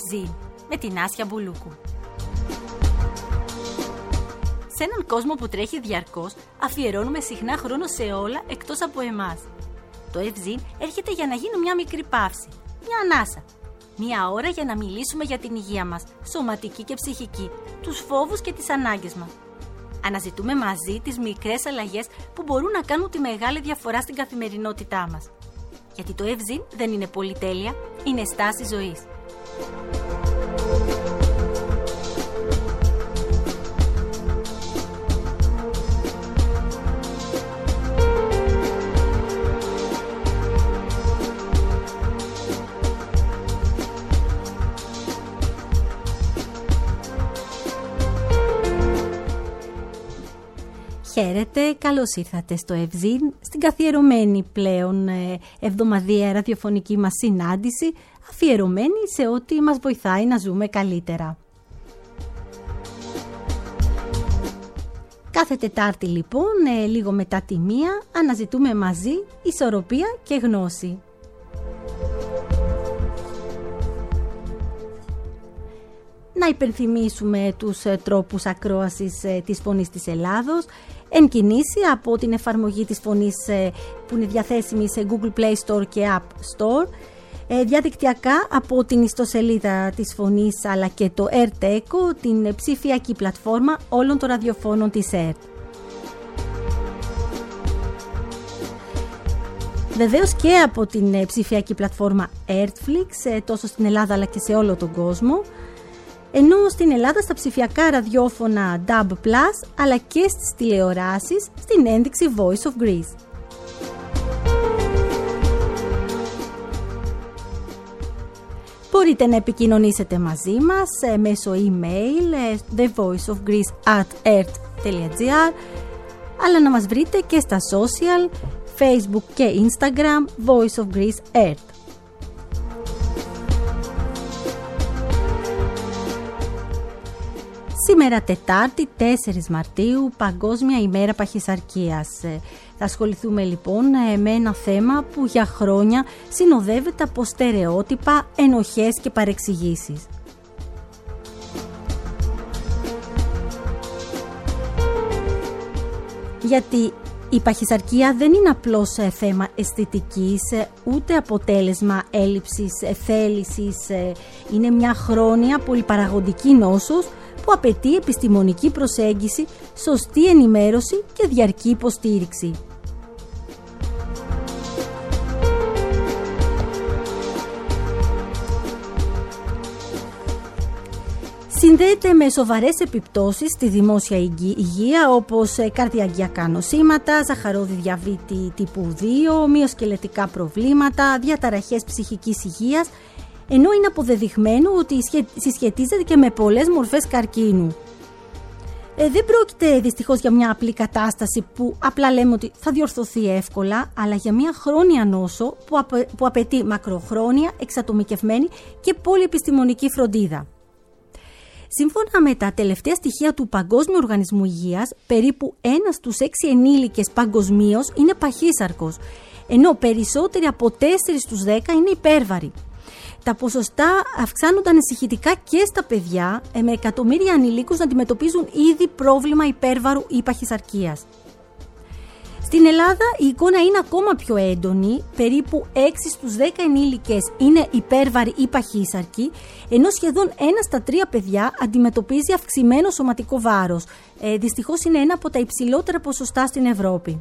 Ευζήν με την Άσια Μπουλούκου. Σε έναν κόσμο που τρέχει διαρκώς, αφιερώνουμε συχνά χρόνο σε όλα εκτός από εμάς. Το Ευζήν έρχεται για να γίνει μια μικρή παύση, μια ανάσα. Μια ώρα για να μιλήσουμε για την υγεία μας, σωματική και ψυχική, τους φόβους και τις ανάγκες μας. Αναζητούμε μαζί τις μικρές αλλαγές που μπορούν να κάνουν τη μεγάλη διαφορά στην καθημερινότητά μας. Γιατί το Ευζήν δεν είναι πολυτέλεια, είναι στάση ζωής. Χαίρετε, καλώς ήρθατε στο Ευζήν, στην καθιερωμένη πλέον εβδομαδιαία ραδιοφωνική μας συνάντηση, αφιερωμένη σε ό,τι μας βοηθάει να ζούμε καλύτερα. Κάθε Τετάρτη λοιπόν, λίγο μετά τη 1, αναζητούμε μαζί ισορροπία και γνώση. Να υπενθυμίσουμε τους τρόπους ακρόασης της Φωνής της Ελλάδος, εν κινήσει από την εφαρμογή της Φωνής που είναι διαθέσιμη σε Google Play Store και App Store, διαδικτυακά από την ιστοσελίδα της Φωνής αλλά και το ERT Echo, την ψηφιακή πλατφόρμα όλων των ραδιοφώνων της ERT. Βεβαίως και από την ψηφιακή πλατφόρμα ERTFlix, τόσο στην Ελλάδα αλλά και σε όλο τον κόσμο, ενώ στην Ελλάδα στα ψηφιακά ραδιόφωνα DAB+, αλλά και στις τηλεοράσεις στην ένδειξη Voice of Greece. Μπορείτε να επικοινωνήσετε μαζί μας μέσω email thevoiceofgreece@ert.gr, αλλά να μας βρείτε και στα social, Facebook και Instagram, Voice of Greece ERT. Σήμερα Τετάρτη 4 Μαρτίου, Παγκόσμια ημέρα παχυσαρκίας. Θα ασχοληθούμε λοιπόν με ένα θέμα που για χρόνια συνοδεύεται από στερεότυπα, ενοχές και παρεξηγήσεις. Γιατί η παχυσαρκία δεν είναι απλώς θέμα αισθητικής, ούτε αποτέλεσμα έλλειψης θέλησης. Είναι μια χρόνια πολυπαραγοντική νόσος που απαιτεί επιστημονική προσέγγιση, σωστή ενημέρωση και διαρκή υποστήριξη. Συνδέεται με σοβαρές επιπτώσεις στη δημόσια υγεία, όπως καρδιαγγειακά νοσήματα, ζαχαρώδη διαβήτη τύπου 2, μυοσκελετικά προβλήματα, διαταραχές ψυχικής υγείας, ενώ είναι αποδεδειγμένο ότι συσχετίζεται και με πολλές μορφές καρκίνου. Δεν πρόκειται δυστυχώς για μια απλή κατάσταση που απλά λέμε ότι θα διορθωθεί εύκολα, αλλά για μια χρόνια νόσο που απαιτεί μακροχρόνια, εξατομικευμένη και πολυεπιστημονική φροντίδα. Σύμφωνα με τα τελευταία στοιχεία του Παγκόσμιου Οργανισμού Υγείας, περίπου 1 στους 6 ενήλικες παγκοσμίως είναι παχύσαρκος, ενώ περισσότεροι από 4 στους 10 είναι υπέρβαροι. Τα ποσοστά αυξάνονται ανησυχητικά και στα παιδιά, με εκατομμύρια ανηλίκους να αντιμετωπίζουν ήδη πρόβλημα υπέρβαρου ή παχυσαρκίας. Στην Ελλάδα η εικόνα είναι ακόμα πιο έντονη, περίπου 6 στους 10 ενήλικες είναι υπέρβαροι ή παχύσαρκοι, ενώ σχεδόν 1 στα 3 παιδιά αντιμετωπίζει αυξημένο σωματικό βάρος. Δυστυχώς είναι ένα από τα υψηλότερα ποσοστά στην Ευρώπη.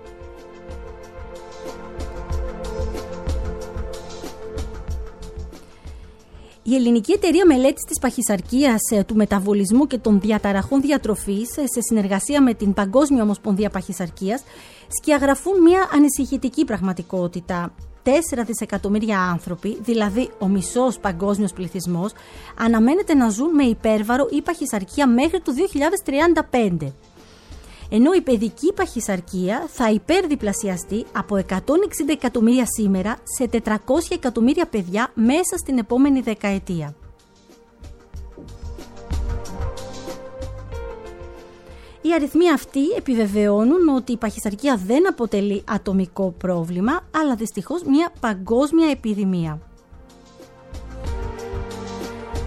Η Ελληνική Εταιρεία Μελέτης της Παχυσαρκίας, του Μεταβολισμού και των Διαταραχών Διατροφής, σε συνεργασία με την Παγκόσμια Ομοσπονδία Παχυσαρκίας, σκιαγραφούν μια ανησυχητική πραγματικότητα. 4 δισεκατομμύρια άνθρωποι, δηλαδή ο μισός παγκόσμιος πληθυσμός, αναμένεται να ζουν με υπέρβαρο ή παχυσαρκία μέχρι το 2035. Ενώ η παιδική παχυσαρκία θα υπερδιπλασιαστεί από 160 εκατομμύρια σήμερα σε 400 εκατομμύρια παιδιά μέσα στην επόμενη δεκαετία. Οι αριθμοί αυτοί επιβεβαιώνουν ότι η παχυσαρκία δεν αποτελεί ατομικό πρόβλημα, αλλά δυστυχώς μια παγκόσμια επιδημία.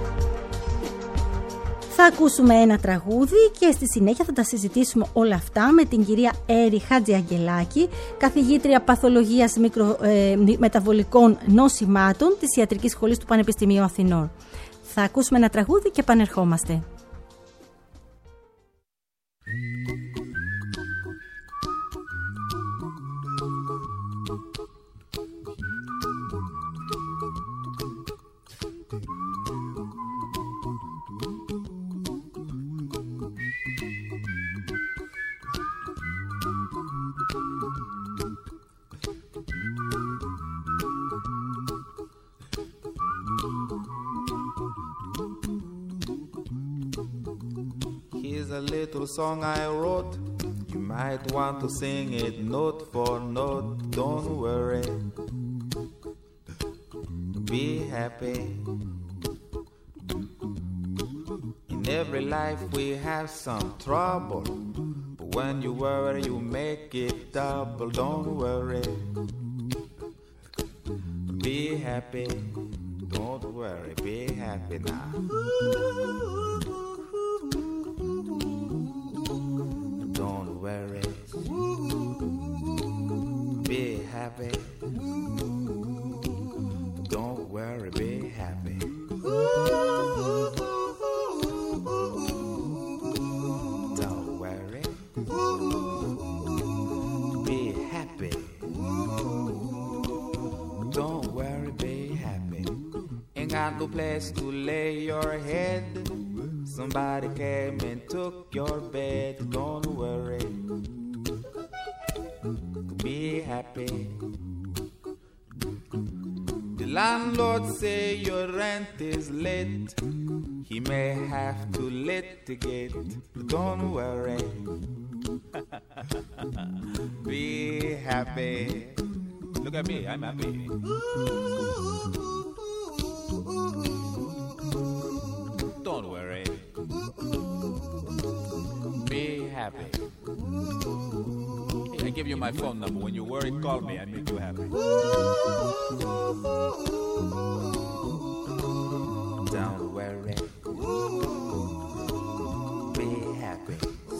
Θα ακούσουμε ένα τραγούδι και στη συνέχεια θα τα συζητήσουμε όλα αυτά με την κυρία Έρη Χατζιαγγελάκη, καθηγήτρια παθολογίας μεταβολικών νοσημάτων της Ιατρικής Σχολής του Πανεπιστημίου Αθηνών. Θα ακούσουμε ένα τραγούδι και επανερχόμαστε. A little song I wrote, you might want to sing it note for note. Don't worry, be happy. In every life we have some trouble, but when you worry you make it double. Don't worry, be happy. Don't worry, be happy now. Don't worry, be happy. Don't worry, be happy. Don't worry, be happy. Don't worry, be happy. Ain't got no place to lay your head. Somebody came and took your bed. Don't worry, be happy. The landlord say your rent is late. He may have to litigate. Don't worry, be happy. Look at me, I'm happy. Don't worry, be happy. Hey, I give you my phone number. When you worry, call me. I make you happy. Don't worry, be happy.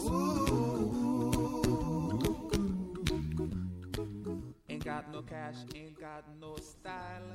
Ain't got no cash, ain't got no style.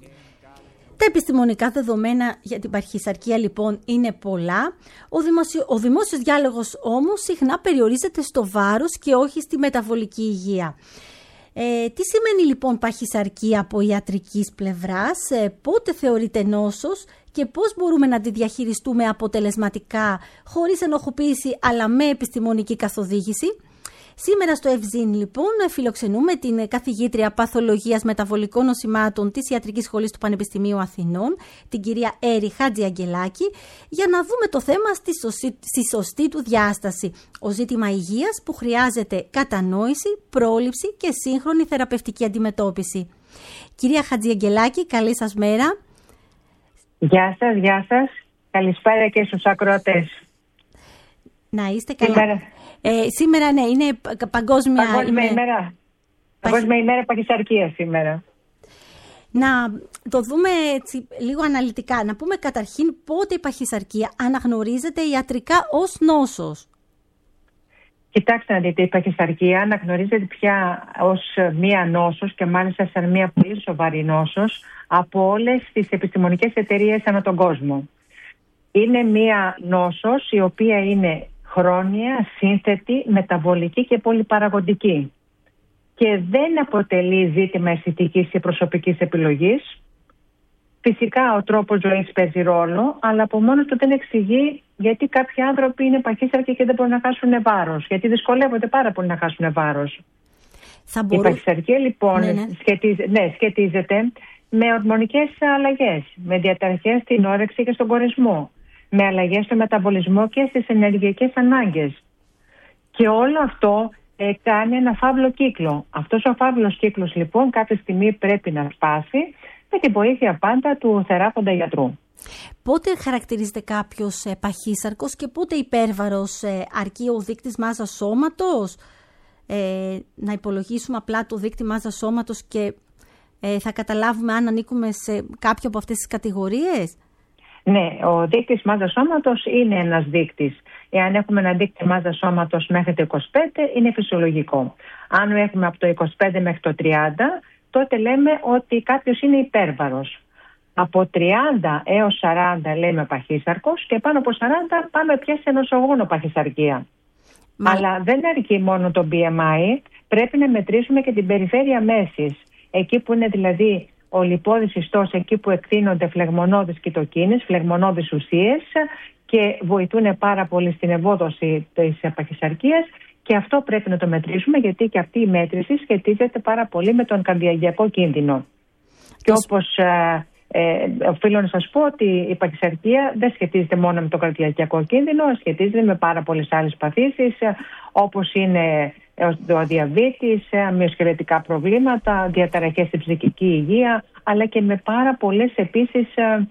Τα επιστημονικά δεδομένα για την παχυσαρκία λοιπόν είναι πολλά. Ο δημόσιος διάλογος όμως συχνά περιορίζεται στο βάρος και όχι στη μεταβολική υγεία. Τι σημαίνει λοιπόν παχυσαρκία από ιατρικής πλευράς, πότε θεωρείται νόσος και πώς μπορούμε να τη διαχειριστούμε αποτελεσματικά χωρίς ενοχοποίηση αλλά με επιστημονική καθοδήγηση? Σήμερα στο Ευζήν λοιπόν φιλοξενούμε την καθηγήτρια παθολογίας μεταβολικών νοσημάτων της Ιατρικής Σχολής του Πανεπιστημίου Αθηνών, την κυρία Έρη Χατζιαγγελάκη, για να δούμε το θέμα στη σωστή του διάσταση. Ο ζήτημα υγείας που χρειάζεται κατανόηση, πρόληψη και σύγχρονη θεραπευτική αντιμετώπιση. Κυρία Χατζιαγγελάκη, καλή σας μέρα. Γεια σας, γεια σας. Καλησπέρα και στους ακροατές. Να είστε καλά. Σήμερα ναι, είναι Παγκόσμια ημέρα. Παγκόσμια ημέρα παχυσαρκίας σήμερα. Να το δούμε έτσι λίγο αναλυτικά. Να πούμε καταρχήν πότε η παχυσαρκία αναγνωρίζεται ιατρικά ως νόσος. Κοιτάξτε να δείτε, η παχυσαρκία αναγνωρίζεται πια ως μία νόσος και μάλιστα σαν μία πολύ σοβαρή νόσος από όλες τις επιστημονικές εταιρείες ανά τον κόσμο. Είναι μία νόσος η οποία είναι χρόνια, σύνθετη, μεταβολική και πολυπαραγοντική. Και δεν αποτελεί ζήτημα αισθητικής και προσωπικής επιλογής. Φυσικά ο τρόπος ζωής παίζει ρόλο, αλλά από μόνος του δεν εξηγεί γιατί κάποιοι άνθρωποι είναι παχύσαρκοι και δεν μπορούν να χάσουν βάρος. Γιατί δυσκολεύονται πάρα πολύ να χάσουν βάρος. Η παχυσαρκία λοιπόν σχετίζεται με ορμονικές αλλαγές, με διαταραχές στην όρεξη και στον κορεσμό, με αλλαγές στο μεταβολισμό και στις ενεργειακές ανάγκες. Και όλο αυτό κάνει ένα φαύλο κύκλο. Αυτός ο φαύλος κύκλος λοιπόν κάποια στιγμή πρέπει να σπάσει με την βοήθεια πάντα του θεράποντα γιατρού. Πότε χαρακτηρίζεται κάποιος παχύσαρκος και πότε υπέρβαρος? Αρκεί ο δείκτης μάζας σώματος? Να υπολογίσουμε απλά το δείκτη μάζας σώματος και θα καταλάβουμε αν ανήκουμε σε κάποιο από αυτές τις κατηγορίες? Ναι, ο δείκτης μάζας σώματος είναι ένας δείκτης. Εάν έχουμε ένα δείκτη μάζας σώματος μέχρι το 25, είναι φυσιολογικό. Αν έχουμε από το 25 μέχρι το 30, τότε λέμε ότι κάποιος είναι υπέρβαρος. Από 30 έως 40 λέμε παχύσαρκος και πάνω από 40 πάμε πια σε νοσογόνο παχυσαρκία. Αλλά δεν αρκεί μόνο το BMI, πρέπει να μετρήσουμε και την περιφέρεια μέσης. Εκεί που είναι δηλαδή ο λιπόδης ιστός, εκεί που εκτείνονται φλεγμονώδεις κοιτοκίνες, φλεγμονώδεις ουσίες και βοηθούν πάρα πολύ στην ευόδοση της παχυσαρκίας, και αυτό πρέπει να το μετρήσουμε, γιατί και αυτή η μέτρηση σχετίζεται πάρα πολύ με τον καρδιαγγειακό κίνδυνο. Και όπως οφείλω να σας πω ότι η παχυσαρκία δεν σχετίζεται μόνο με το καρδιαγγειακό κίνδυνο, σχετίζεται με πάρα πολλές άλλες παθήσεις, όπως είναι ο διαβήτης, μυοσκελετικά προβλήματα, διαταραχές στην ψυχική υγεία, αλλά και με πάρα πολλές επίσης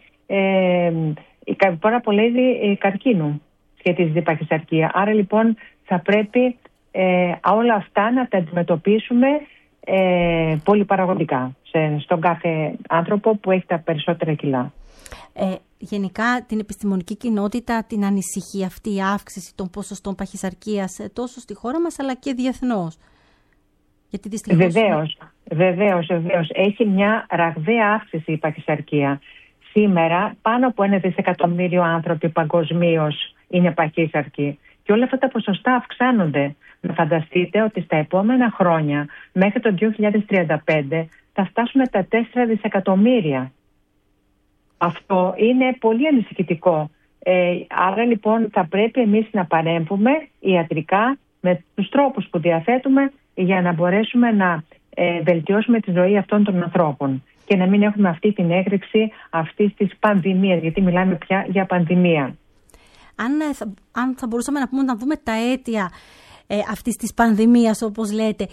πάρα πολλά είδη καρκίνου σχετίζεται η παχυσαρκία. Άρα λοιπόν θα πρέπει όλα αυτά να τα αντιμετωπίσουμε πολυπαραγωγικά στον κάθε άνθρωπο που έχει τα περισσότερα κιλά. Γενικά την επιστημονική κοινότητα την ανησυχεί αυτή η αύξηση των ποσοστών παχυσαρκίας τόσο στη χώρα μας αλλά και διεθνώς? Γιατί δυστυχώς... Βεβαίως. Έχει μια ραγδαία αύξηση η παχυσαρκία. Σήμερα πάνω από 1 δισεκατομμύριο άνθρωποι παγκοσμίως είναι παχύσαρκοι. Και όλα αυτά τα ποσοστά αυξάνονται. Να φανταστείτε ότι στα επόμενα χρόνια, μέχρι το 2035, θα φτάσουμε τα 4 δισεκατομμύρια. Αυτό είναι πολύ ανησυχητικό. Άρα λοιπόν θα πρέπει εμείς να παρέμβουμε ιατρικά με τους τρόπους που διαθέτουμε για να μπορέσουμε να βελτιώσουμε τη ζωή αυτών των ανθρώπων και να μην έχουμε αυτή την έκρηξη αυτής της πανδημίας, γιατί μιλάμε πια για πανδημία. Αν θα μπορούσαμε να πούμε, να δούμε τα αίτια αυτής της πανδημίας, όπως λέτε,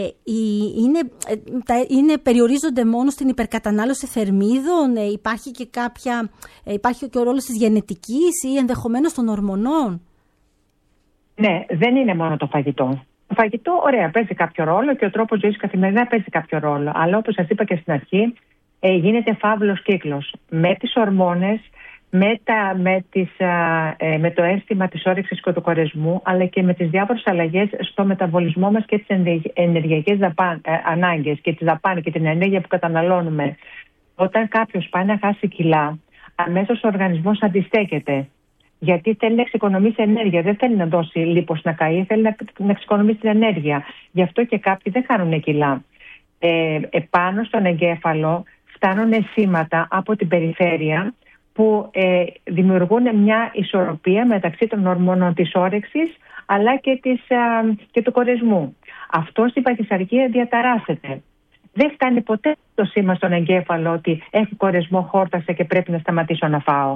περιορίζονται μόνο στην υπερκατανάλωση θερμίδων, υπάρχει και ο ρόλος της γενετικής ή ενδεχομένως των ορμονών? Ναι, δεν είναι μόνο το φαγητό. Το φαγητό, ωραία, παίζει κάποιο ρόλο και ο τρόπος ζωής καθημερινά παίζει κάποιο ρόλο. Αλλά όπως σας είπα και στην αρχή, γίνεται φαύλος κύκλος με τις ορμόνες, με το αίσθημα της όρεξης και του κορεσμού, αλλά και με τις διάφορες αλλαγές στο μεταβολισμό μας και τις ενεργειακές ανάγκες και τις δαπάνη και την ενέργεια που καταναλώνουμε. Όταν κάποιος πάει να χάσει κιλά, αμέσως ο οργανισμός αντιστέκεται. Γιατί θέλει να εξοικονομήσει ενέργεια, δεν θέλει να δώσει λίπος να καεί, θέλει να εξοικονομήσει την ενέργεια. Γι' αυτό και κάποιοι δεν χάνουν κιλά. Επάνω στον εγκέφαλο φτάνουν σήματα από την περιφέρεια που δημιουργούν μια ισορροπία μεταξύ των ορμόνων της όρεξης αλλά και του κορεσμού. Αυτό στην παχυσαρκία διαταράσσεται. Δεν φτάνει ποτέ το σήμα στον εγκέφαλο ότι έχει κορεσμό, χόρτασε και πρέπει να σταματήσω να φάω.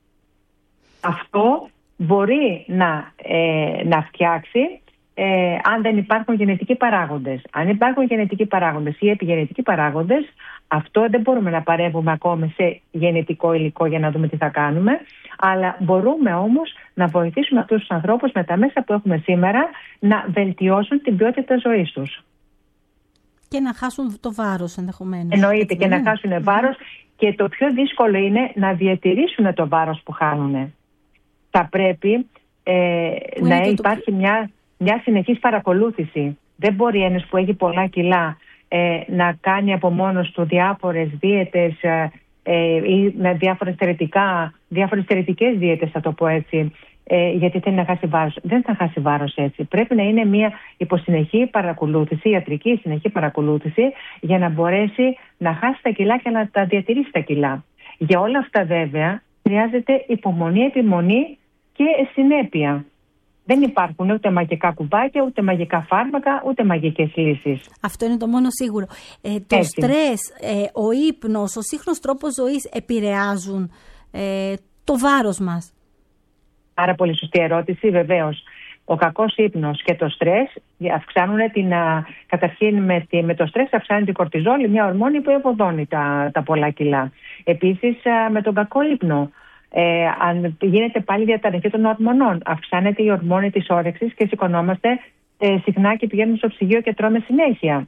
Αυτό μπορεί να φτιάξει αν δεν υπάρχουν γενετικοί παράγοντες. Αν υπάρχουν γενετικοί παράγοντες ή επιγενετικοί παράγοντες, αυτό δεν μπορούμε να παρέμβουμε ακόμη σε γενετικό υλικό για να δούμε τι θα κάνουμε, αλλά μπορούμε όμως να βοηθήσουμε αυτούς τους ανθρώπους με τα μέσα που έχουμε σήμερα να βελτιώσουν την ποιότητα ζωής τους. Και να χάσουν το βάρος ενδεχομένως. Εννοείται, και να χάσουν βάρος, και το πιο δύσκολο είναι να διατηρήσουν το βάρος που χάνουν. Θα πρέπει να υπάρχει μια συνεχής παρακολούθηση. Δεν μπορεί ένας που έχει πολλά κιλά να κάνει από μόνος του διάφορες δίαιτες ή με διάφορες θερετικές δίαιτες, θα το πω έτσι, γιατί θέλει να χάσει βάρος. Δεν θα χάσει βάρος έτσι. Πρέπει να είναι μια υποσυνεχή παρακολούθηση, ιατρική συνεχή παρακολούθηση, για να μπορέσει να χάσει τα κιλά και να τα διατηρήσει τα κιλά. Για όλα αυτά βέβαια χρειάζεται υπομονή, επιμονή και συνέπεια. Δεν υπάρχουν ούτε μαγικά κουμπάκια, ούτε μαγικά φάρμακα, ούτε μαγικές λύσεις. Αυτό είναι το μόνο σίγουρο. Το στρες, ο ύπνος, ο σύγχρονος τρόπος ζωής επηρεάζουν το βάρος μας? Άρα πολύ σωστή ερώτηση, βεβαίως. Ο κακός ύπνος και το στρες αυξάνουν καταρχήν με το στρες αυξάνει την κορτιζόλη, μια ορμόνη που ευωδώνει τα πολλά κιλά. Επίσης με τον κακό ύπνο, αν γίνεται πάλι διαταραχή των ορμονών, αυξάνεται η ορμόνη της όρεξης και σηκωνόμαστε συχνά και πηγαίνουμε στο ψυγείο και τρώμε συνέχεια.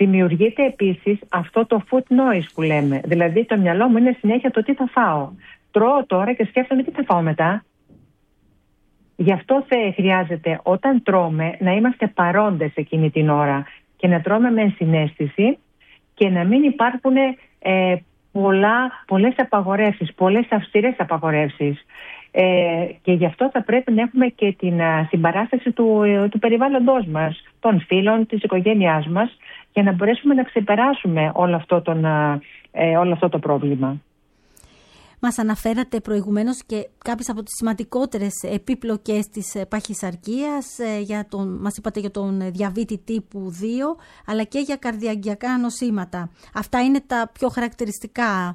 Δημιουργείται επίσης αυτό το food noise που λέμε, δηλαδή το μυαλό μου είναι συνέχεια το τι θα φάω. τρώω τώρα και σκέφτομαι τι θα φάω μετά. Γι' αυτό χρειάζεται όταν τρώμε να είμαστε παρόντες εκείνη την ώρα και να τρώμε με ενσυναίσθηση και να μην υπάρχουν πολλές απαγορεύσεις, πολλές αυστηρές απαγορεύσεις. Και γι' αυτό θα πρέπει να έχουμε και την συμπαράσταση του περιβάλλοντός μας, των φίλων, της οικογένειάς μας, για να μπορέσουμε να ξεπεράσουμε όλο αυτό το πρόβλημα. Μας αναφέρατε προηγουμένως και κάποιες από τις σημαντικότερες επίπλοκες της παχυσαρκίας. Μας είπατε για τον διαβήτη τύπου 2, αλλά και για καρδιαγγειακά νοσήματα. Αυτά είναι τα πιο χαρακτηριστικά,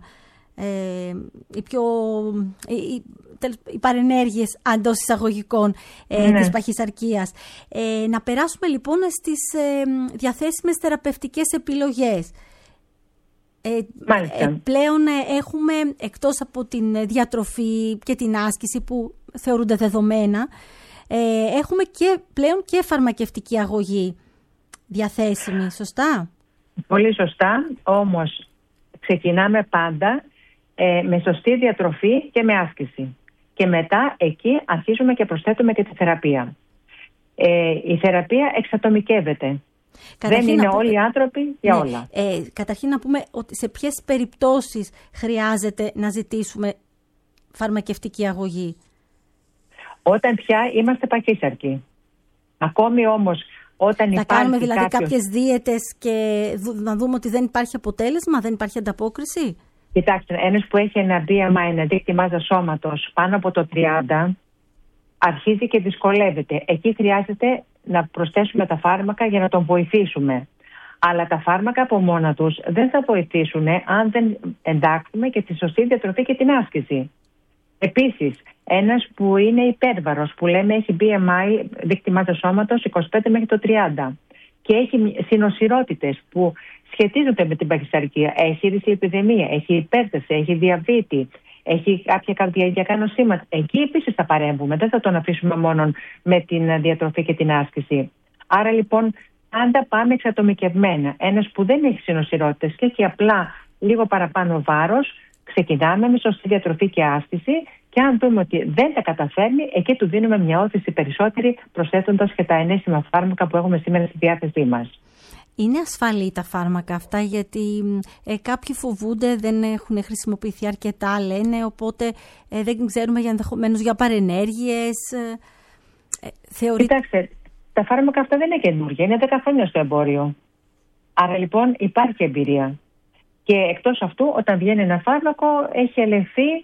οι παρενέργειες εντός εισαγωγικών της παχυσαρκίας. Να περάσουμε λοιπόν στις διαθέσιμες θεραπευτικές επιλογές. Πλέον έχουμε, εκτός από την διατροφή και την άσκηση που θεωρούνται δεδομένα, έχουμε και πλέον και φαρμακευτική αγωγή διαθέσιμη, σωστά? Πολύ σωστά, όμως ξεκινάμε πάντα με σωστή διατροφή και με άσκηση. Και μετά εκεί αρχίζουμε και προσθέτουμε και τη θεραπεία. Η θεραπεία εξατομικεύεται. Δεν είναι όλοι οι άνθρωποι για όλα. Καταρχήν να πούμε ότι σε ποιες περιπτώσεις χρειάζεται να ζητήσουμε φαρμακευτική αγωγή. Όταν πια είμαστε παχύσαρκοι. Ακόμη όμως όταν θα κάνουμε δηλαδή κάποιες δίαιτες και να δούμε ότι δεν υπάρχει αποτέλεσμα, δεν υπάρχει ανταπόκριση. Κοιτάξτε, ένας που έχει ένα BMI, ένα δείκτη μάζας σώματος πάνω από το 30, αρχίζει και δυσκολεύεται. Εκεί χρειάζεται να προσθέσουμε τα φάρμακα για να τον βοηθήσουμε. Αλλά τα φάρμακα από μόνα τους δεν θα βοηθήσουν αν δεν εντάξουμε και τη σωστή διατροφή και την άσκηση. Επίσης, ένας που είναι υπέρβαρος, που λέμε έχει BMI, δείκτη μάζας σώματος, 25 μέχρι το 30 και έχει συνοσιρότητες που σχετίζονται με την παχυσαρκία, έχει δυσλιπιδαιμία, έχει υπέρταση, έχει διαβήτη, έχει κάποια καρδιαγγειακά νοσήματα. Εκεί επίσης θα παρέμβουμε. Δεν θα τον αφήσουμε μόνο με την διατροφή και την άσκηση. Άρα λοιπόν πάντα πάμε εξατομικευμένα. Ένας που δεν έχει συνοσιρότητες και έχει απλά λίγο παραπάνω βάρος, ξεκινάμε με σωστή διατροφή και άσκηση και αν δούμε ότι δεν τα καταφέρνει, εκεί του δίνουμε μια όθηση περισσότερη προσθέτοντας και τα ενέσιμα φάρμακα που έχουμε σήμερα στη διάθεσή μας. Είναι ασφαλή τα φάρμακα αυτά, γιατί κάποιοι φοβούνται, δεν έχουν χρησιμοποιηθεί αρκετά, λένε, οπότε δεν ξέρουμε ενδεχομένως για παρενέργειες. Κοιτάξτε, τα φάρμακα αυτά δεν είναι καινούργια, είναι 10 χρόνια στο εμπόριο. Άρα λοιπόν υπάρχει εμπειρία. Και εκτός αυτού, όταν βγαίνει ένα φάρμακο, έχει ελεγχθεί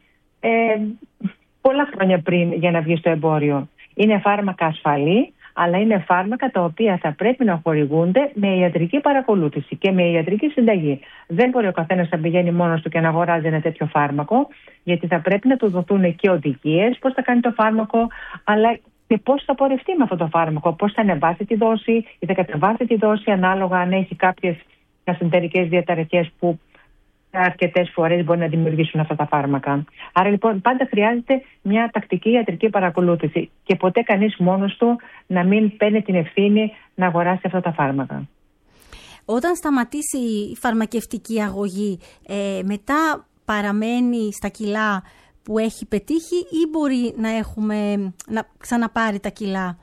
πολλά χρόνια πριν για να βγει στο εμπόριο. Είναι φάρμακα ασφαλή, αλλά είναι φάρμακα τα οποία θα πρέπει να χορηγούνται με ιατρική παρακολούθηση και με ιατρική συνταγή. Δεν μπορεί ο καθένας να πηγαίνει μόνος του και να αγοράζει ένα τέτοιο φάρμακο, γιατί θα πρέπει να του δοθούν και οδηγίες πώς θα κάνει το φάρμακο, αλλά και πώς θα πορευτεί με αυτό το φάρμακο, πώς θα ανεβάσει τη δόση ή θα κατεβάσει τη δόση, ανάλογα αν έχει κάποιες gastroenterικές διαταραχές που αρκετές φορές μπορεί να δημιουργήσουν αυτά τα φάρμακα. Άρα λοιπόν πάντα χρειάζεται μια τακτική ιατρική παρακολούθηση και ποτέ κανείς μόνος του να μην παίρνει την ευθύνη να αγοράσει αυτά τα φάρμακα. Όταν σταματήσει η φαρμακευτική αγωγή, μετά παραμένει στα κιλά που έχει πετύχει ή μπορεί να ξαναπάρει τα κιλά?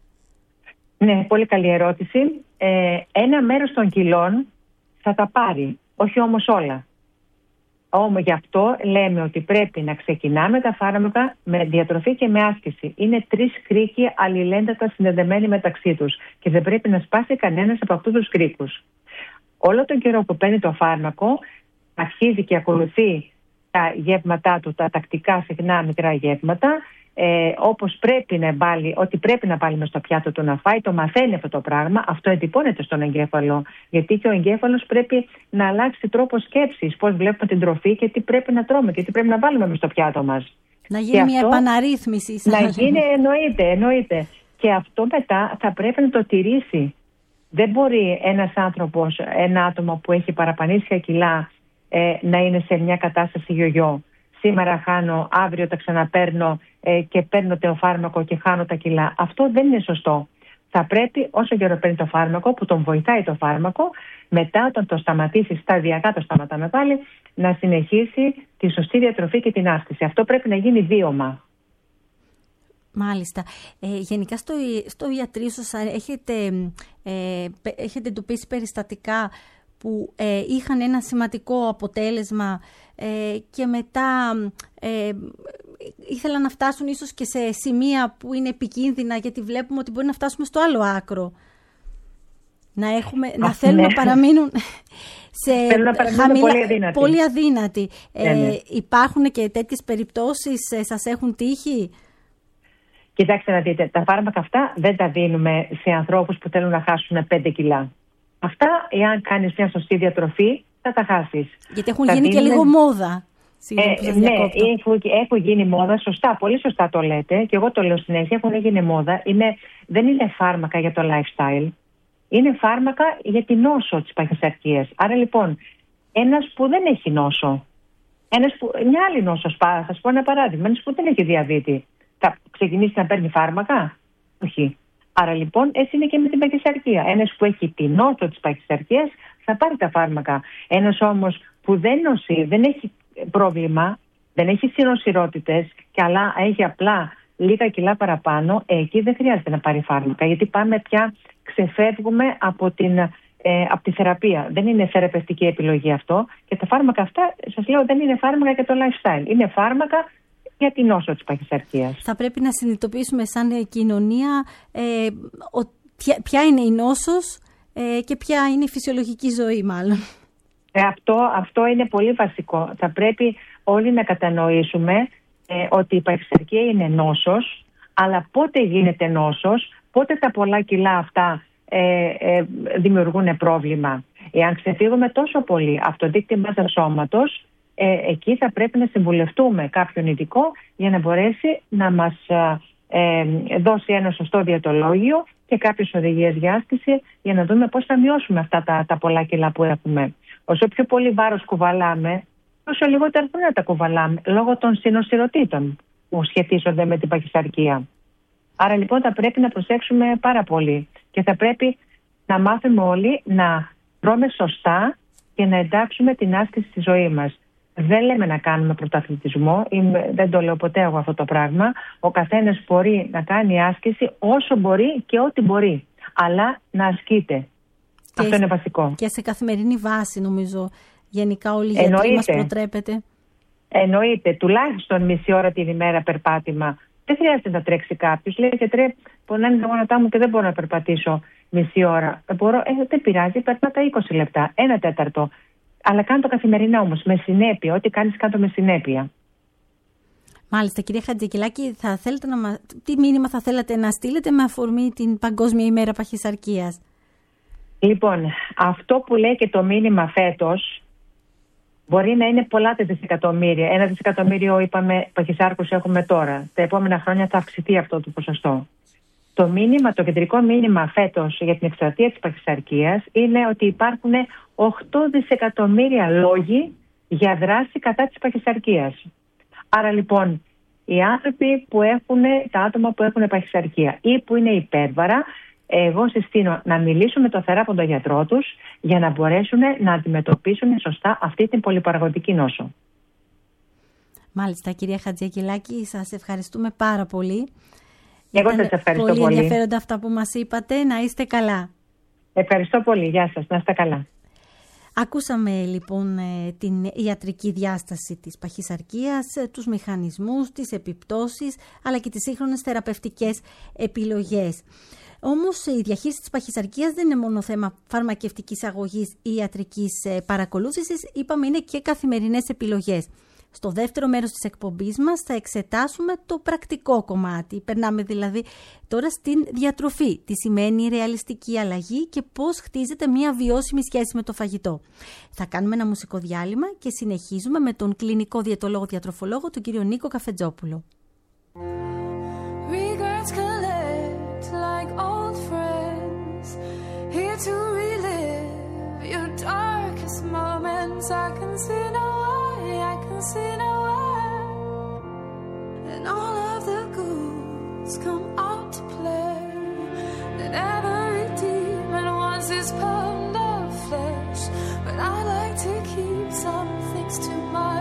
Ναι, πολύ καλή ερώτηση. Ένα μέρος των κιλών θα τα πάρει, όχι όμως όλα. Όμως γι' αυτό λέμε ότι πρέπει να ξεκινάμε τα φάρμακα με διατροφή και με άσκηση. Είναι 3 κρίκοι αλληλένδετα συνδεδεμένοι μεταξύ τους και δεν πρέπει να σπάσει κανένας από αυτούς τους κρίκους. Όλο τον καιρό που παίρνει το φάρμακο αρχίζει και ακολουθεί τα γεύματά του, τα τακτικά συχνά μικρά γεύματα, όπως πρέπει να βάλει, ό,τι πρέπει να βάλει μες στο πιάτο του να φάει, το μαθαίνει αυτό το πράγμα, αυτό εντυπώνεται στον εγκέφαλο. Γιατί και ο εγκέφαλος πρέπει να αλλάξει τρόπο σκέψης, πώς βλέπουμε την τροφή και τι πρέπει να τρώμε και τι πρέπει να βάλουμε μες στο πιάτο μας. Να γίνει μια επαναρρύθμιση. Να γίνει, εννοείται. Και αυτό μετά θα πρέπει να το τηρήσει. Δεν μπορεί ένας άνθρωπος, ένα άτομο που έχει παραπανήσια κιλά να είναι σε μια κατάσταση γιογιό. Σήμερα χάνω, αύριο τα ξαναπαίρνω και παίρνω το φάρμακο και χάνω τα κιλά. Αυτό δεν είναι σωστό. Θα πρέπει όσο καιρό παίρνει το φάρμακο, που τον βοηθάει το φάρμακο, μετά όταν το σταματήσει, σταδιακά το σταματάμε πάλι, να συνεχίσει τη σωστή διατροφή και την άσκηση. Αυτό πρέπει να γίνει βίωμα. Μάλιστα. Γενικά στο ιατρείο σας έχετε εντοπίσει περιστατικά που είχαν ένα σημαντικό αποτέλεσμα και μετά ήθελαν να φτάσουν ίσως και σε σημεία που είναι επικίνδυνα, γιατί βλέπουμε ότι μπορεί να φτάσουμε στο άλλο άκρο. Να θέλουν να παραμείνουν πολύ αδύνατοι. Υπάρχουν και τέτοιες περιπτώσεις, σας έχουν τύχει? Κοιτάξτε να δείτε, τα φάρμακα αυτά δεν τα δίνουμε σε ανθρώπους που θέλουν να χάσουν 5 κιλά. Αυτά, εάν κάνεις μια σωστή διατροφή, θα τα χάσεις. Γιατί έχουν γίνει και λίγο μόδα. Ναι, έχουν γίνει μόδα, σωστά, πολύ σωστά το λέτε, και εγώ το λέω συνέχεια, έχουν γίνει μόδα. Δεν είναι φάρμακα για το lifestyle, είναι φάρμακα για την νόσο της παχυσαρκίας. Άρα λοιπόν, ένας που δεν έχει νόσο, μια άλλη νόσο, θα σας πω ένα παράδειγμα, ένας που δεν έχει διαβήτη, θα ξεκινήσει να παίρνει φάρμακα? Όχι. Άρα λοιπόν έτσι είναι και με την παχυσαρκία. Ένας που έχει την νόσο της παχυσαρκίας θα πάρει τα φάρμακα. Ένας όμως που δεν νοσεί, δεν έχει πρόβλημα, δεν έχει συνοσηρότητες και αλλά έχει απλά λίγα κιλά παραπάνω, εκεί δεν χρειάζεται να πάρει φάρμακα, γιατί πάμε πια, ξεφεύγουμε από τη θεραπεία. Δεν είναι θεραπευτική επιλογή αυτό, και τα φάρμακα αυτά, σας λέω, δεν είναι φάρμακα για το lifestyle. Είναι φάρμακα για την νόσο της παχυσαρκίας. Θα πρέπει να συνειδητοποιήσουμε σαν κοινωνία ποια είναι η νόσος και ποια είναι η φυσιολογική ζωή, μάλλον. Αυτό είναι πολύ βασικό. Θα πρέπει όλοι να κατανοήσουμε ότι η παχυσαρκία είναι νόσος, αλλά πότε γίνεται νόσος, πότε τα πολλά κιλά αυτά δημιουργούν πρόβλημα. Εάν ξεφύγουμε τόσο πολύ από το δίκτυο μάζας σώματος, εκεί θα πρέπει να συμβουλευτούμε κάποιον ειδικό για να μπορέσει να μας δώσει ένα σωστό διαιτολόγιο και κάποιες οδηγίες για άσκηση, για να δούμε πώς θα μειώσουμε αυτά τα πολλά κιλά που έχουμε. Όσο πιο πολύ βάρος κουβαλάμε, όσο λιγότερο πρέπει να τα κουβαλάμε, λόγω των συνοσηρωτήτων που σχετίζονται με την παχυσαρκία. Άρα λοιπόν θα πρέπει να προσέξουμε πάρα πολύ και θα πρέπει να μάθουμε όλοι να τρώμε σωστά και να εντάξουμε την άσκηση στη ζωή μας. Δεν λέμε να κάνουμε πρωταθλητισμό, δεν το λέω ποτέ εγώ αυτό το πράγμα. Ο καθένας μπορεί να κάνει άσκηση όσο μπορεί και ό,τι μπορεί, αλλά να ασκείται. Αυτό είναι βασικό. Και σε καθημερινή βάση, νομίζω, γενικά όλοι οι γιατροί μας προτρέπεται. Εννοείται, τουλάχιστον μισή ώρα την ημέρα περπάτημα. Δεν χρειάζεται να τρέξει κάποιος. Λέει, γιατρέ, πονάνε τα γόνατά μου και δεν μπορώ να περπατήσω μισή ώρα. Δεν πειράζει, περνά τα 20 λεπτά, 1/4. Αλλά κάνω το καθημερινά όμως, με συνέπεια. Ό,τι κάνεις, κάτω με συνέπεια. Μάλιστα, κυρία Χατζικυλάκη, τι μήνυμα θα θέλατε να στείλετε με αφορμή την Παγκόσμια ημέρα παχυσαρκίας? Λοιπόν, αυτό που λέει και το μήνυμα φέτος μπορεί να είναι πολλά τα δισεκατομμύρια. 1 δισεκατομμύριο, είπαμε, παχυσάρκους έχουμε τώρα. Τα επόμενα χρόνια θα αυξηθεί αυτό το ποσοστό. Το κεντρικό μήνυμα φέτος για την εκστρατεία της παχυσαρκίας είναι ότι υπάρχουν 8 δισεκατομμύρια λόγοι για δράση κατά της παχυσαρκίας. Άρα λοιπόν, οι άνθρωποι τα άτομα που έχουν παχυσαρκία ή που είναι υπέρβαρα, εγώ συστήνω να μιλήσουν με τον θεράποντα γιατρό τους για να μπορέσουν να αντιμετωπίσουν σωστά αυτή την πολυπαραγωγική νόσο. Μάλιστα, κυρία Χατζικυλάκη, σας ευχαριστούμε πάρα πολύ. Εγώ σας ευχαριστώ πολύ. Πολύ ενδιαφέροντα αυτά που μας είπατε. Να είστε καλά. Ευχαριστώ πολύ. Γεια σας. Να είστε καλά. Ακούσαμε λοιπόν την ιατρική διάσταση της παχυσαρκίας, τους μηχανισμούς, τις επιπτώσεις, αλλά και τις σύγχρονες θεραπευτικές επιλογές. Όμως η διαχείριση της παχυσαρκίας δεν είναι μόνο θέμα φαρμακευτικής αγωγής ή ιατρικής παρακολούθησης, είπαμε είναι και καθημερινές επιλογές. Στο δεύτερο μέρος της εκπομπής μας θα εξετάσουμε το πρακτικό κομμάτι. Περνάμε δηλαδή τώρα στην διατροφή. Τι σημαίνει η ρεαλιστική αλλαγή και πώς χτίζεται μια βιώσιμη σχέση με το φαγητό. Θα κάνουμε ένα μουσικό διάλειμμα και συνεχίζουμε με τον κλινικό διαιτολόγο διατροφολόγο, τον κύριο Νίκο Καφετζόπουλο. See no way, and all of the ghouls come out to play, and every demon wants his pound of flesh, but I like to keep some things to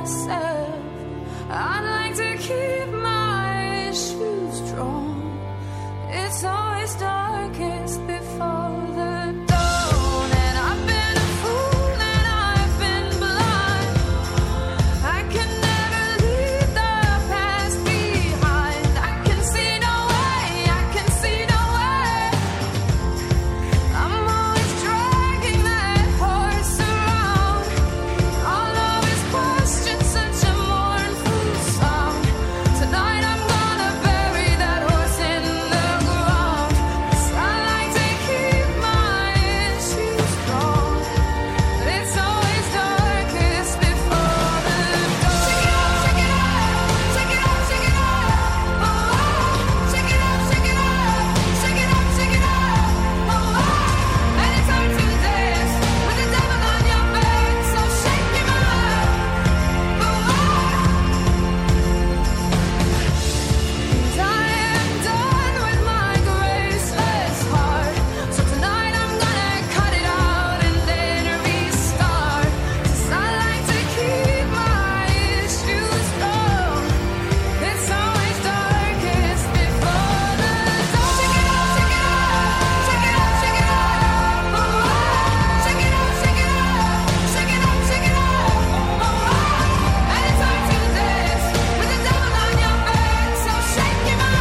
myself. I'd like to keep my issues strong. It's always darkest before the dawn, and I've been a fool and I've been blind. I can never leave the past behind. I can see no way, I can see no way. I'm always dragging that horse around. I'll always question such a mournful sound. Tonight I'm gonna bury that horse in the ground. 'Cause I like to keep my issues strong, but it's always darkest before the dawn. Shake it up, shake it up, shake it up, shake it up. Oh, shake it up, shake it up, shake it up, shake it up. Oh, and it's hard to dance with the devil on your back, so shake him up. I am done with my graceless heart, so tonight I'm gonna cut it out and then restart. 'Cause I like to keep my issues strong. It's always darkest before the dawn. Shake it up, shake it up, shake it up, shake it up. Oh, shake it up, shake it up, shake it up, shake it up. Oh, and it's hard to dance with the devil on your back, so shake him up.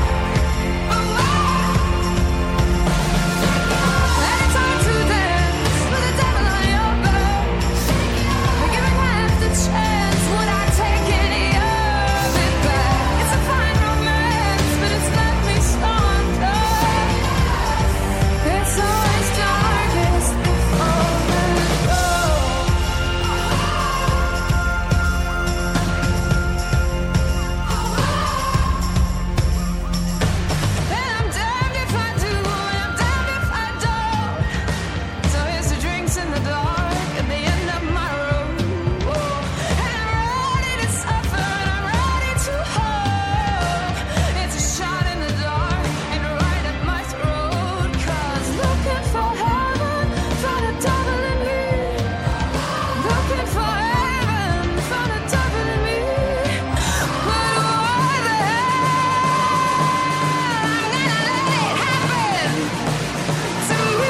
And it's hard to dance with the devil on your back. Give him half the chance, would I take any of it back? It's a fine romance, but it's left me stronger. It's always darkest before the dawn. And I'm damned if I do, and I'm damned if I don't. So here's to drinks in the dark at the end of my road. And I'm ready to suffer, and I'm ready to hug. It's a shot in the dark and right at my throat. 'Cause looking for heaven for the devil in me. Looking for heaven for the devil in me. But why the hell I'm gonna let it happen to me?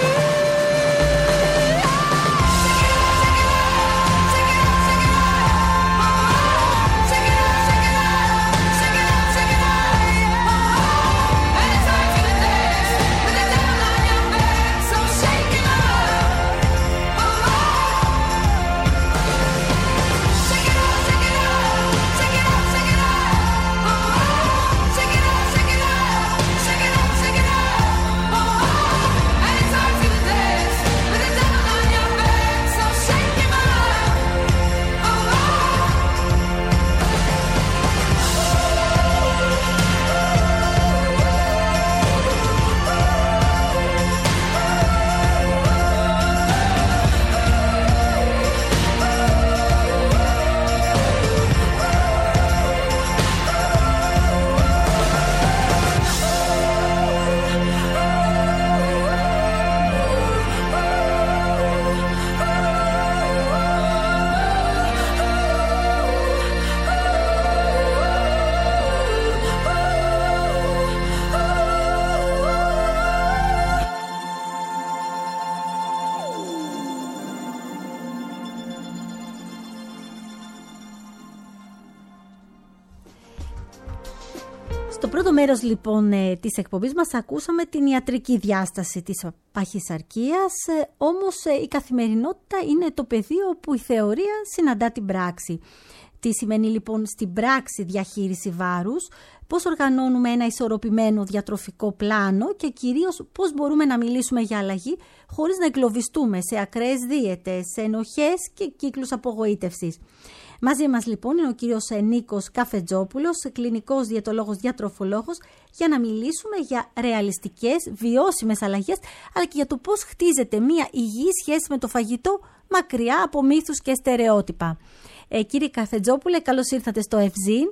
Στο πρώτο μέρος λοιπόν της εκπομπής μας ακούσαμε την ιατρική διάσταση της παχυσαρκίας, όμως η καθημερινότητα είναι το πεδίο όπου η θεωρία συναντά την πράξη. Τι σημαίνει λοιπόν στην πράξη διαχείριση βάρους, πώς οργανώνουμε ένα ισορροπημένο διατροφικό πλάνο και κυρίως πώς μπορούμε να μιλήσουμε για αλλαγή χωρίς να εγκλωβιστούμε σε ακραίες δίαιτες, σε ενοχές και κύκλους απογοήτευσης. Μαζί μας λοιπόν είναι ο κύριος Νίκος Καφετζόπουλος, κλινικός διαιτολόγος διατροφολόγος, για να μιλήσουμε για ρεαλιστικές, βιώσιμες αλλαγές, αλλά και για το πώς χτίζεται μια υγιή σχέση με το φαγητό μακριά από μύθους και στερεότυπα. Κύριε Καφετζόπουλε, καλώς ήρθατε στο Ευζήν.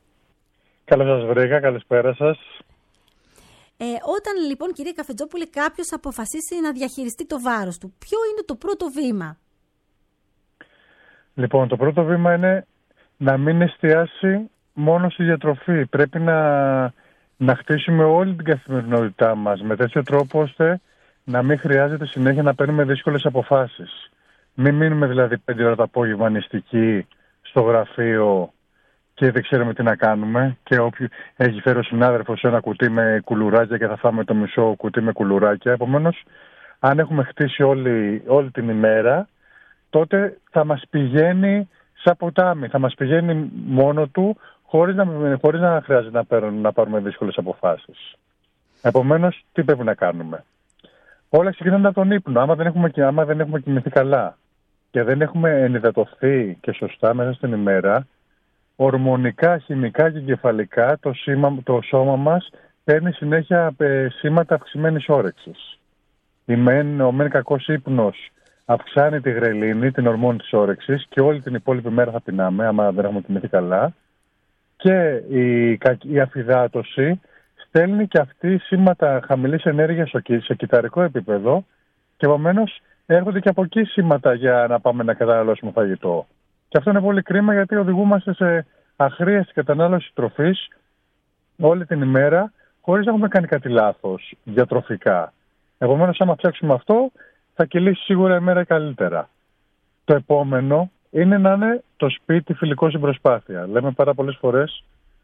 Καλώς σας βρήκα, καλησπέρα σας. Όταν λοιπόν, κύριε Καφετζόπουλε, κάποιος αποφασίσει να διαχειριστεί το βάρος του, ποιο είναι το πρώτο βήμα? Λοιπόν, το πρώτο βήμα είναι να μην εστιάσει μόνο στη διατροφή. Πρέπει να χτίσουμε όλη την καθημερινότητά μας με τέτοιο τρόπο ώστε να μην χρειάζεται συνέχεια να παίρνουμε δύσκολες αποφάσεις. Μην μείνουμε δηλαδή 5 ώρα το απόγευμα νηστικοί στο γραφείο και δεν ξέρουμε τι να κάνουμε και όποιο έχει φέρει ο συνάδελφος ένα κουτί με κουλουράκια και θα φάμε το μισό κουτί με κουλουράκια. Επομένως, αν έχουμε χτίσει όλη την ημέρα, τότε θα μας πηγαίνει σαν ποτάμι, θα μας πηγαίνει μόνο του χωρίς να χρειάζεται να πάρουμε δύσκολες αποφάσεις. Επομένως, τι πρέπει να κάνουμε? Όλα ξεκινάνε από τον ύπνο. Άμα δεν έχουμε κοιμηθεί καλά και δεν έχουμε ενυδατωθεί και σωστά μέσα στην ημέρα, ορμονικά, χημικά και εγκεφαλικά το σώμα μας παίρνει συνέχεια σήματα αυξημένης όρεξης. Ο μεν κακός ύπνος αυξάνει τη γρελίνη, την ορμόνη της όρεξης και όλη την υπόλοιπη μέρα θα πεινάμε άμα δεν έχουμε κοιμηθεί καλά. Και η αφυδάτωση στέλνει και αυτή σήματα χαμηλής ενέργειας σε κυταρικό επίπεδο και επομένως έρχονται και από εκεί σήματα για να πάμε να καταναλώσουμε φαγητό. Και αυτό είναι πολύ κρίμα γιατί οδηγούμαστε σε αχρίαστη κατανάλωση τροφής όλη την ημέρα χωρίς να έχουμε κάνει κάτι λάθος διατροφικά. Επομένως, άμα φτιάξουμε αυτό, θα κυλήσει σίγουρα η μέρα καλύτερα. Το επόμενο είναι να είναι το σπίτι φιλικό στην προσπάθεια. Λέμε πάρα πολλές φορές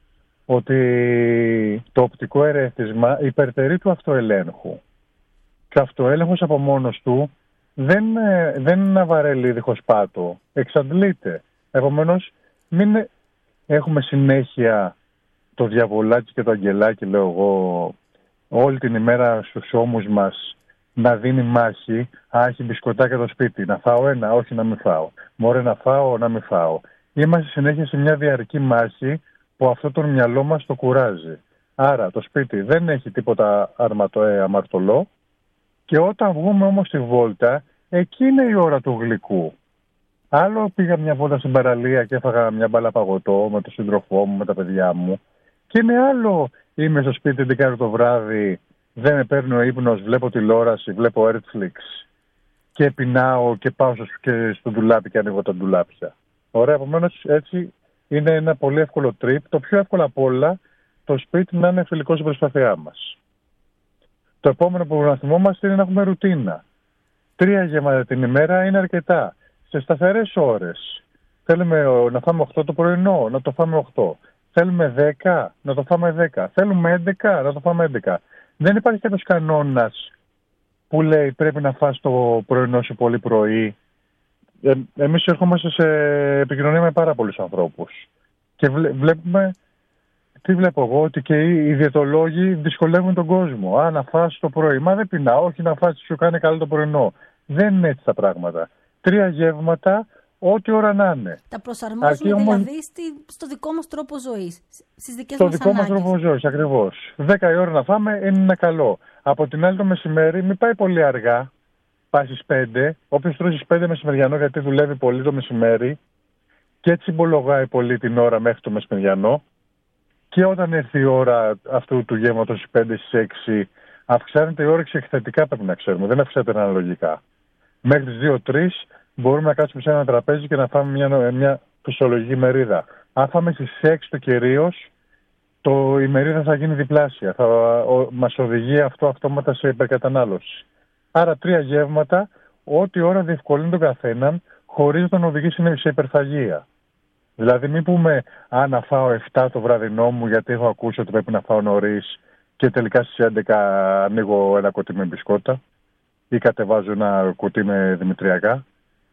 ότι το οπτικό ερέθισμα υπερτερεί του αυτοελέγχου. Και ο αυτοέλεγχος από μόνος του δεν είναι ένα βαρέλι δίχως πάτο. Εξαντλείται. Επομένως, μην έχουμε συνέχεια το διαβολάκι και το αγγελάκι, λέω εγώ, όλη την ημέρα στους ώμους μας να δίνει μάχη. Έχει μπισκοτάκια το σπίτι. Να φάω ένα, όχι να μην φάω. Μωρέ να φάω, να μην φάω. Είμαστε συνέχεια σε μια διαρκή μάχη που αυτό το μυαλό μας το κουράζει. Άρα το σπίτι δεν έχει τίποτα αμαρτωλό και όταν βγούμε όμως στη βόλτα, εκεί είναι η ώρα του γλυκού. Άλλο πήγα μια βόλτα στην παραλία και έφαγα μια μπάλα παγωτό με τον σύντροφό μου, με τα παιδιά μου. Και είναι άλλο είμαι στο σπίτι την κάνω το βράδυ, δεν με παίρνει ο ύπνος, βλέπω τηλεόραση, βλέπω Netflix και πεινάω και πάω στο ντουλάπι και ανοίγω τα ντουλάπια. Ωραία, επομένως έτσι είναι ένα πολύ εύκολο τρίπ. Το πιο εύκολο απ' όλα, το σπίτι να είναι φιλικό στην προσπάθειά μας. Το επόμενο που να θυμόμαστε είναι να έχουμε ρουτίνα. 3 γεύματα την ημέρα είναι αρκετά. Σε σταθερές ώρες. Θέλουμε να φάμε 8 το πρωινό, να το φάμε 8. Θέλουμε 10, να το φάμε 10. Θέλουμε 11, να το φάμε 11. Δεν υπάρχει κάποιος κανόνας που λέει πρέπει να φας το πρωινό σου πολύ πρωί. Εμείς ερχόμαστε σε επικοινωνία με πάρα πολλούς ανθρώπους. Και βλέπουμε, τι βλέπω εγώ, ότι και οι διαιτολόγοι δυσκολεύουν τον κόσμο. Να φας το πρωί. Μα δεν πεινάω, όχι να φας, σου κάνει καλό το πρωινό. Δεν είναι έτσι τα πράγματα. 3 γεύματα, ό,τι ώρα να είναι. Τα προσαρμόζουμε δηλαδή στο δικό μας τρόπο ζωής, στις δικές μας ανάγκες. Στο δικό μας τρόπο ζωής, ακριβώς. 10 η ώρα να φάμε είναι καλό. Από την άλλη το μεσημέρι μην πάει πολύ αργά, πάει στις 5. Όποιος τρώει στις 5 μεσημεριανό γιατί δουλεύει πολύ το μεσημέρι και έτσι μπολογάει πολύ την ώρα μέχρι το μεσημεριανό και όταν έρθει η ώρα αυτού του γεύματος στις 5, στις 6 αυξάνεται η όρεξη εκθετικά, πρέπει να ξέρουμε, δεν αυξάνεται αναλογικά. Μέχρι τις 2-3 μπορούμε να κάτσουμε σε ένα τραπέζι και να φάμε μια φυσιολογική μερίδα. Αν φάμε στις 6 το κυρίως, η μερίδα θα γίνει διπλάσια. Μας οδηγεί αυτό αυτόματα σε υπερκατανάλωση. Άρα 3 γεύματα, ό,τι ώρα διευκολύνει τον καθέναν, χωρίς να τον οδηγήσει σε υπερφαγία. Δηλαδή μην πούμε να φάω 7 το βραδινό μου γιατί έχω ακούσει ότι πρέπει να φάω νωρίς και τελικά στις 11 ανοίγω ένα κουτί με μπισκότα ή κατεβάζω ένα κουτί με δημητριακά.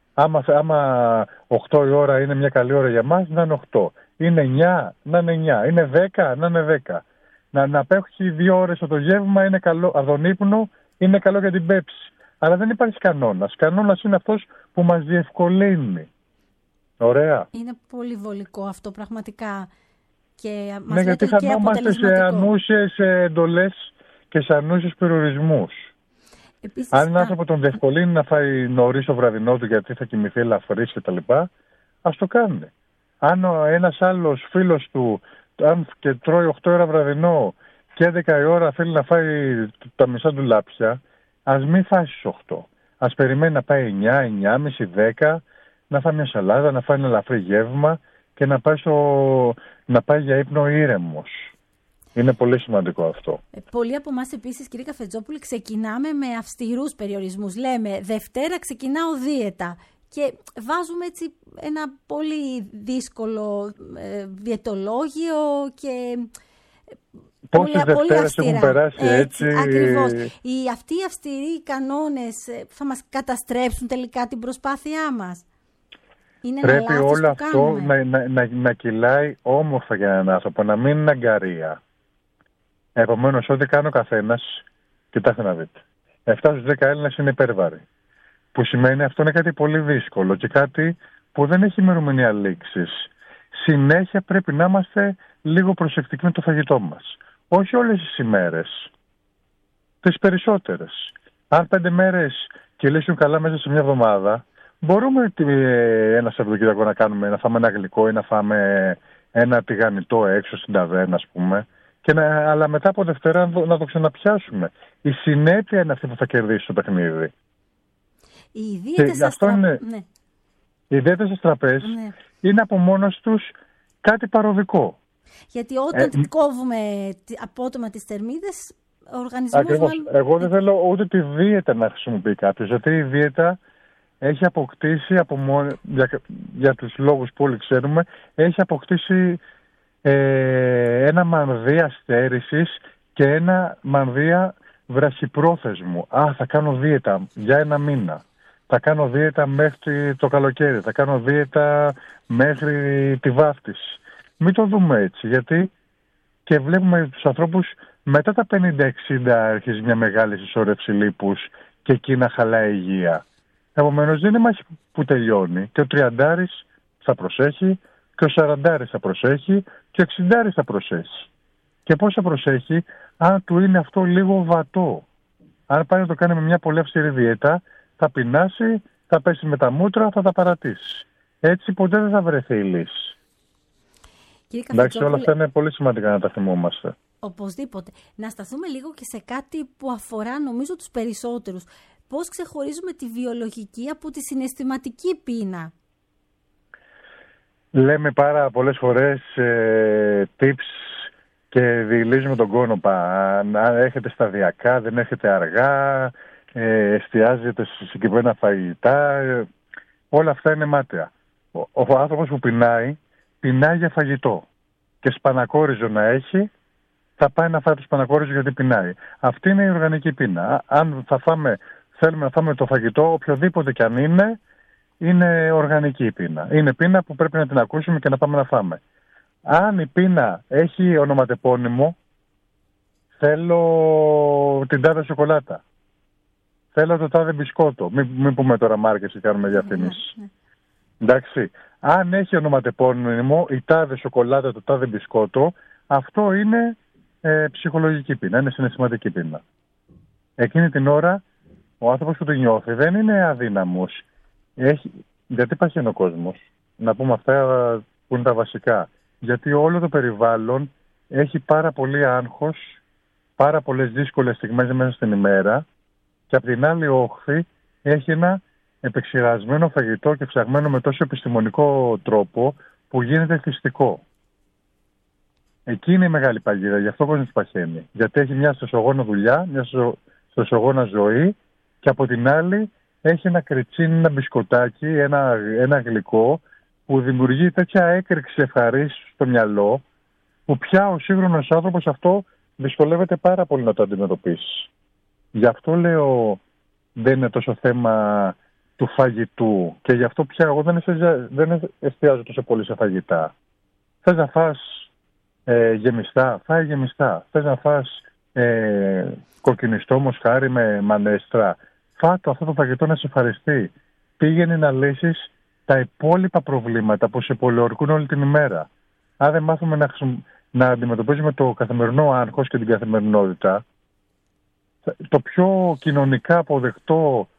Άμα 8 η ώρα είναι μια καλή ώρα για μας, να είναι 8. Είναι 9, να είναι 9. Είναι 10, να είναι 10. Να απέχει 2 ώρες το γεύμα είναι καλό, τον ύπνο είναι καλό για την πέψη. Αλλά δεν υπάρχει κανόνας. Κανόνας είναι αυτός που μας διευκολύνει. Ωραία. Είναι πολύ βολικό αυτό πραγματικά. Και μας ναι, γιατί χανόμαστε σε ανούσιες εντολές και σε ανούσιους περιορισμούς. Επίσης, αν έναν άνθρωπο τον διευκολύνει να φάει νωρίς το βραδινό του γιατί θα κοιμηθεί ελαφρύς και τα λοιπά, ας το κάνει. Αν ένας άλλος φίλος του και τρώει 8 ώρα βραδινό και 11 η ώρα θέλει να φάει τα μισά ντουλάπια, ας μην φάει στις 8. Ας περιμένει να πάει 9, 9.30, 10, να φάει μια σαλάδα, να φάει ένα ελαφρύ γεύμα και να πάει για ύπνο ήρεμος. Είναι πολύ σημαντικό αυτό. Πολλοί από εμάς επίσης, κύριε Καφετζόπουλη, ξεκινάμε με αυστηρούς περιορισμούς. Λέμε Δευτέρα ξεκινάω δίαιτα και βάζουμε έτσι ένα πολύ δύσκολο διαιτολόγιο και πόσες Δευτέρες έχουν περάσει έτσι. Ακριβώς. Αυτοί οι αυστηροί κανόνες θα μας καταστρέψουν τελικά την προσπάθειά μας. Είναι πρέπει όλο αυτό να κυλάει όμορφα για έναν άνθρωπο, να μην είναι αγκαρία. Επομένως, ό,τι κάνει ο καθένας, κοιτάξτε να δείτε. 7 στους 10 Έλληνες είναι υπέρβαροι. Που σημαίνει αυτό είναι κάτι πολύ δύσκολο και κάτι που δεν έχει ημερομηνία λήξης. Συνέχεια πρέπει να είμαστε λίγο προσεκτικοί με το φαγητό μας. Όχι όλες τις ημέρες. Τις περισσότερες. Αν 5 μέρες κυλήσουν καλά μέσα σε μια εβδομάδα, μπορούμε ένα Σαββατοκύριακο να φάμε ένα γλυκό ή να φάμε ένα τηγανιτό έξω στην ταβέρνα, ας πούμε. Αλλά μετά από Δευτέρα να το ξαναπιάσουμε. Η συνέπεια είναι αυτή που θα κερδίσει το παιχνίδι. Οι δίαιτες στις τραπέζ είναι από μόνος τους κάτι παροδικό. Γιατί όταν κόβουμε απότομα τις θερμίδες, ο οργανισμός... Ακριβώς. Εγώ δεν θέλω ούτε τη δίαιτα να χρησιμοποιεί κάποιος, γιατί η δίαιτα έχει αποκτήσει, για τους λόγους που όλοι ξέρουμε, έχει αποκτήσει ένα μανδύα στέρησης και ένα μανδύα βραχυπρόθεσμου. Θα κάνω δίαιτα για 1 μήνα. Θα κάνω δίαιτα μέχρι το καλοκαίρι. Θα κάνω δίαιτα μέχρι τη βάφτιση. Μην το δούμε έτσι, γιατί και βλέπουμε τους ανθρώπους μετά τα 50-60 αρχίζει μια μεγάλη συσσόρευση λίπους και εκεί να χαλάει η υγεία. Επομένως δεν είναι μάχη που τελειώνει και ο 30άρης θα προσέχει και ο 40άρης θα προσέχει και ο 60άρης θα προσέχει. Και πώς θα προσέχει αν του είναι αυτό λίγο βατό. Αν πάει να το κάνει με μια πολύ αυστηρή δίαιτα, θα πεινάσει, θα πέσει με τα μούτρα, θα τα παρατήσει. Έτσι ποτέ δεν θα βρεθεί η λύση. Εντάξει, όλα αυτά είναι πολύ σημαντικά να τα θυμόμαστε. Οπωσδήποτε. Να σταθούμε λίγο και σε κάτι που αφορά νομίζω τους περισσότερους. Πώς ξεχωρίζουμε τη βιολογική από τη συναισθηματική πείνα? Λέμε πολλές φορές tips και διηλίζουμε τον κόνοπα. Αν έχετε σταδιακά, δεν έχετε αργά, εστιάζετε σε συγκεκριμένα φαγητά. Όλα αυτά είναι μάταια. Ο άνθρωπος που πεινάει για φαγητό. Και σπανακόριζο να έχει, θα πάει να φάει το σπανακόριζο γιατί πεινάει. Αυτή είναι η οργανική πείνα. Αν θέλουμε να φάμε το φαγητό, οποιοδήποτε κι αν είναι οργανική η πείνα. Είναι πείνα που πρέπει να την ακούσουμε και να πάμε να φάμε. Αν η πείνα έχει ονοματεπώνυμο, θέλω την τάδε σοκολάτα. Θέλω το τάδε μπισκότο. Μην πούμε τώρα μάρκες και κάνουμε διαφήμιση. Εντάξει. Αν έχει ονοματεπώνυμο η τάδε σοκολάτα, το τάδε μπισκότο, αυτό είναι ψυχολογική πείνα, είναι συναισθηματική πείνα. Εκείνη την ώρα ο άνθρωπος που το νιώθει δεν είναι αδύναμος. Γιατί παχαίνει ο κόσμος? Να πούμε αυτά που είναι τα βασικά. Γιατί όλο το περιβάλλον έχει πάρα πολύ άγχος, πάρα πολλές δύσκολες στιγμές μέσα στην ημέρα και απ' την άλλη όχθη έχει ένα επεξεργασμένο φαγητό και ψαγμένο με τόσο επιστημονικό τρόπο που γίνεται θυστικό. Εκεί είναι η μεγάλη παγίδα, γι' αυτό ο κόσμος παχαίνει. Γιατί έχει μια στρεσογόνα δουλειά, μια στρεσογόνα ζωή και από την άλλη έχει ένα κριτσίνι, ένα μπισκοτάκι, ένα γλυκό που δημιουργεί τέτοια έκρηξη ευχαρίστηση στο μυαλό που πια ο σύγχρονος άνθρωπος αυτό δυσκολεύεται πάρα πολύ να το αντιμετωπίσει. Γι' αυτό λέω δεν είναι τόσο θέμα του φαγητού και γι' αυτό πια εγώ δεν εστιάζω τόσο πολύ σε φαγητά. Θες να φας γεμιστά, φάει γεμιστά. Θες να φας κοκκινιστό μοσχάρι με μανέστρα, φάτο αυτό το φαγητό να σε ευχαριστεί. Πήγαινε να λύσεις τα υπόλοιπα προβλήματα που σε πολιορκούν όλη την ημέρα. Αν δεν μάθουμε να αντιμετωπίζουμε το καθημερινό άγχος και την καθημερινότητα, το πιο κοινωνικά αποδεκτό,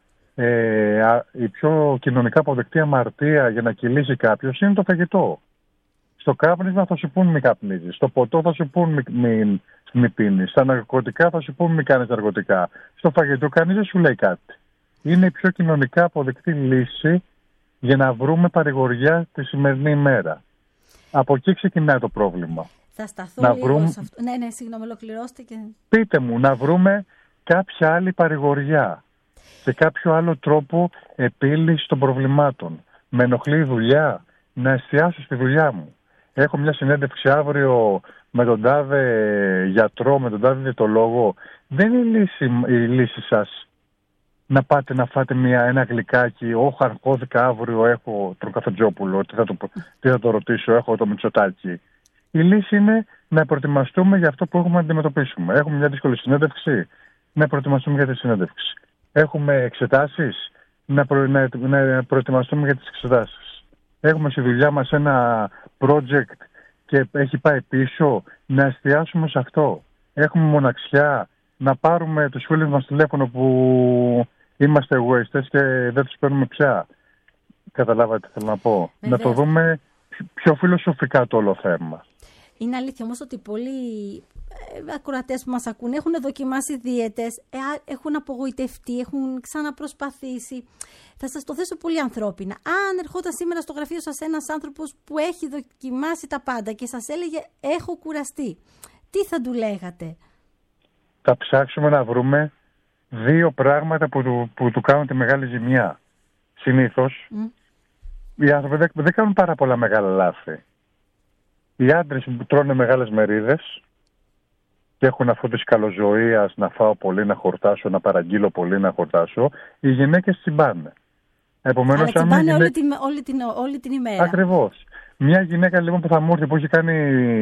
η πιο κοινωνικά αποδεκτή αμαρτία για να κυλήσει κάποιος είναι το φαγητό. Στο κάπνισμα θα σου πούν μη καπνίζεις, στο ποτό θα σου πούν μη πίνεις, στα ναρκωτικά θα σου πούν μη κάνεις ναρκωτικά. Στο φαγητό κανείς δεν σου λέει κάτι. Είναι η πιο κοινωνικά αποδεκτή λύση για να βρούμε παρηγοριά τη σημερινή ημέρα. Από εκεί ξεκινάει το πρόβλημα. Θα σταθώ λίγο σε αυτό. Ναι, συγγνώμη, ολοκληρώστε και... Πείτε μου, να βρούμε κάποια άλλη παρηγοριά και κάποιο άλλο τρόπο επίλυσης των προβλημάτων. Με ενοχλεί η δουλειά, να εστιάσω στη δουλειά μου. Έχω μια συνέντευξη αύριο με τον τάδε γιατρό, με τον τάδε διαιτολόγο. Δεν είναι η λύση σας να πάτε να φάτε ένα γλυκάκι. Όχι, αρχώθηκα αύριο, έχω τον Καφετζόπουλο, τι θα το ρωτήσω, έχω το Μητσοτάκι. Η λύση είναι να προετοιμαστούμε για αυτό που έχουμε να αντιμετωπίσουμε. Έχουμε μια δύσκολη συνέντευξη, να προετοιμαστούμε για τη συνέντευξη. Έχουμε εξετάσεις, να προετοιμαστούμε για τις εξετάσεις. Έχουμε στη δουλειά μας ένα project και έχει πάει πίσω, να εστιάσουμε σε αυτό. Έχουμε μοναξιά, να πάρουμε τους φίλους μας τηλέφωνο που είμαστε εγωιστές και δεν τους παίρνουμε πια. Καταλάβατε τι θέλω να πω. Να το δούμε πιο φιλοσοφικά το όλο θέμα. Είναι αλήθεια όμως ότι πολλοί ακροατές που μας ακούν έχουν δοκιμάσει δίαιτες, έχουν απογοητευτεί, έχουν ξαναπροσπαθήσει. Θα σας το θέσω πολύ ανθρώπινα. Αν ερχόταν σήμερα στο γραφείο σας ένας άνθρωπος που έχει δοκιμάσει τα πάντα και σας έλεγε έχω κουραστεί, τι θα του λέγατε? Θα ψάξουμε να βρούμε δύο πράγματα που του κάνουν τη μεγάλη ζημιά. Συνήθως οι άνθρωποι δεν κάνουν πάρα πολλά μεγάλα λάθη. Οι άντρες που τρώνε μεγάλες μερίδες και έχουν αυτό της καλοζωίας, να φάω πολύ, να χορτάσω, να παραγγείλω πολύ, να χορτάσω, οι γυναίκες τσιμπάνε. Επομένως, αλλά τσιμπάνε όλη την ημέρα. Ακριβώς. Μια γυναίκα λοιπόν που θα μου έρθει, που έχει κάνει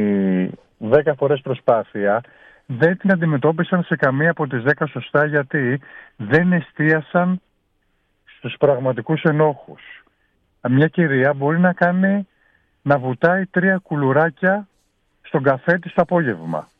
10 φορές προσπάθεια, δεν την αντιμετώπισαν σε καμία από τις 10 σωστά, γιατί δεν εστίασαν στους πραγματικούς ενόχους. Μια κυρία μπορεί να βουτάει 3 κουλουράκια στον καφέ της το απόγευμα.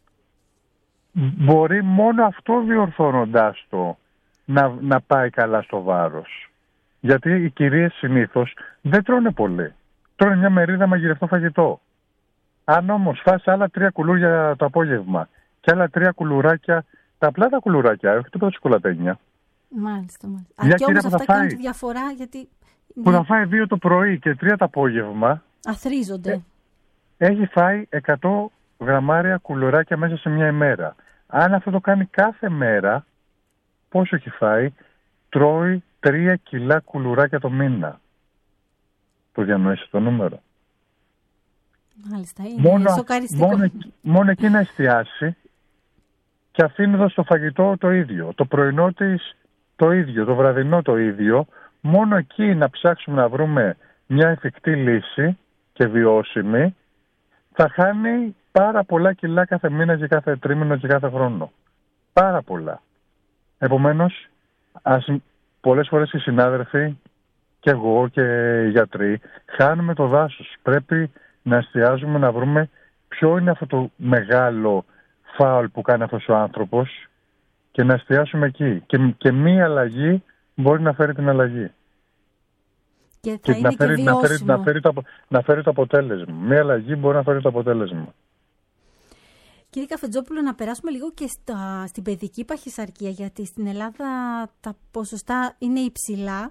Μπορεί μόνο αυτό διορθώνοντάς το να πάει καλά στο βάρος. Γιατί οι κυρίες συνήθως δεν τρώνε πολύ. Τρώνε μια μερίδα μαγειρευτό φαγητό. Αν όμως φας άλλα 3 κουλούρια το απόγευμα και άλλα 3 κουλουράκια, τα απλά τα κουλουράκια, όχι τίποτα σοκολατένια. Μάλιστα. Και όμως αυτά κάνουν τη διαφορά, γιατί... που θα φάει 2 το πρωί και 3 το απόγευμα, αθρίζονται. Έχει φάει 100 γραμμάρια κουλουράκια μέσα σε μια ημέρα. Αν αυτό το κάνει κάθε μέρα, πόσο έχει φάει? Τρώει 3 κιλά κουλουράκια το μήνα. Το διανοήσετε το νούμερο? Μάλιστα, είναι σοκαριστικό. Μόνο εκεί να εστιάσει και αφήνοντας στο φαγητό το ίδιο. Το πρωινό της το ίδιο, το βραδινό το ίδιο. Μόνο εκεί να ψάξουμε να βρούμε μια εφικτή λύση και βιώσιμη, θα χάνει πάρα πολλά κιλά κάθε μήνα και κάθε τρίμηνο και κάθε χρόνο. Πάρα πολλά. Επομένως, πολλές φορές οι συνάδελφοι και εγώ και οι γιατροί χάνουμε το δάσος. Πρέπει να εστιάζουμε να βρούμε ποιο είναι αυτό το μεγάλο φάουλ που κάνει αυτός ο άνθρωπος και να εστιάσουμε εκεί. Και μία αλλαγή μπορεί να φέρει την αλλαγή. Και θα είναι και βιώσιμο. Να φέρει το αποτέλεσμα. Μία αλλαγή μπορεί να φέρει το αποτέλεσμα. Κύριε Καφετζόπουλο, να περάσουμε λίγο και στην παιδική παχυσαρκία, γιατί στην Ελλάδα τα ποσοστά είναι υψηλά.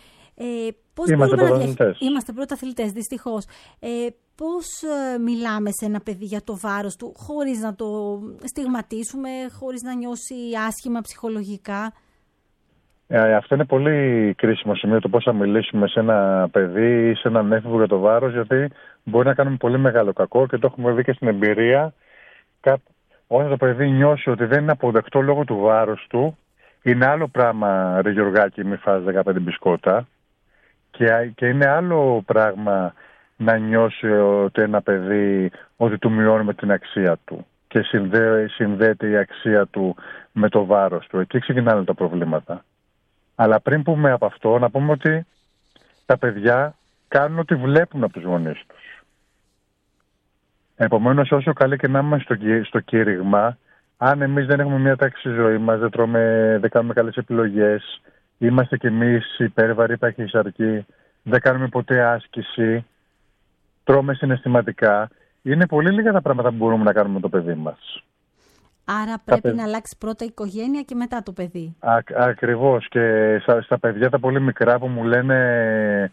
Είμαστε πρωταθλητές, δυστυχώς. Πώς μιλάμε σε ένα παιδί για το βάρος του, χωρίς να το στιγματίσουμε, χωρίς να νιώσει άσχημα ψυχολογικά? Αυτό είναι πολύ κρίσιμο σημείο, το πώς θα μιλήσουμε σε ένα παιδί ή σε έναν έφηβο για το βάρος, γιατί μπορεί να κάνουμε πολύ μεγάλο κακό και το έχουμε δει και στην εμπειρία. Όταν το παιδί νιώσει ότι δεν είναι αποδεκτό λόγω του βάρους του, είναι άλλο πράγμα, ρε Γιωργάκη, μη φας 15 μπισκότα, και είναι άλλο πράγμα να νιώσει ότι ένα παιδί ότι του μειώνουμε την αξία του και συνδέεται η αξία του με το βάρος του. Εκεί ξεκινάνε τα προβλήματα. Αλλά πριν πούμε από αυτό, να πούμε ότι τα παιδιά κάνουν ό,τι βλέπουν από τους γονείς τους. Επομένως, όσο καλή και να είμαστε στο κήρυγμα, αν εμείς δεν έχουμε μια τάξη στη ζωή μας, δεν κάνουμε καλές επιλογές, είμαστε κι εμείς υπέρβαροι, παχυσαρκοί, δεν κάνουμε ποτέ άσκηση, τρώμε συναισθηματικά, είναι πολύ λίγα τα πράγματα που μπορούμε να κάνουμε με το παιδί μας. Άρα πρέπει να αλλάξει πρώτα η οικογένεια και μετά το παιδί. Ακριβώς. Και στα παιδιά τα πολύ μικρά που μου λένε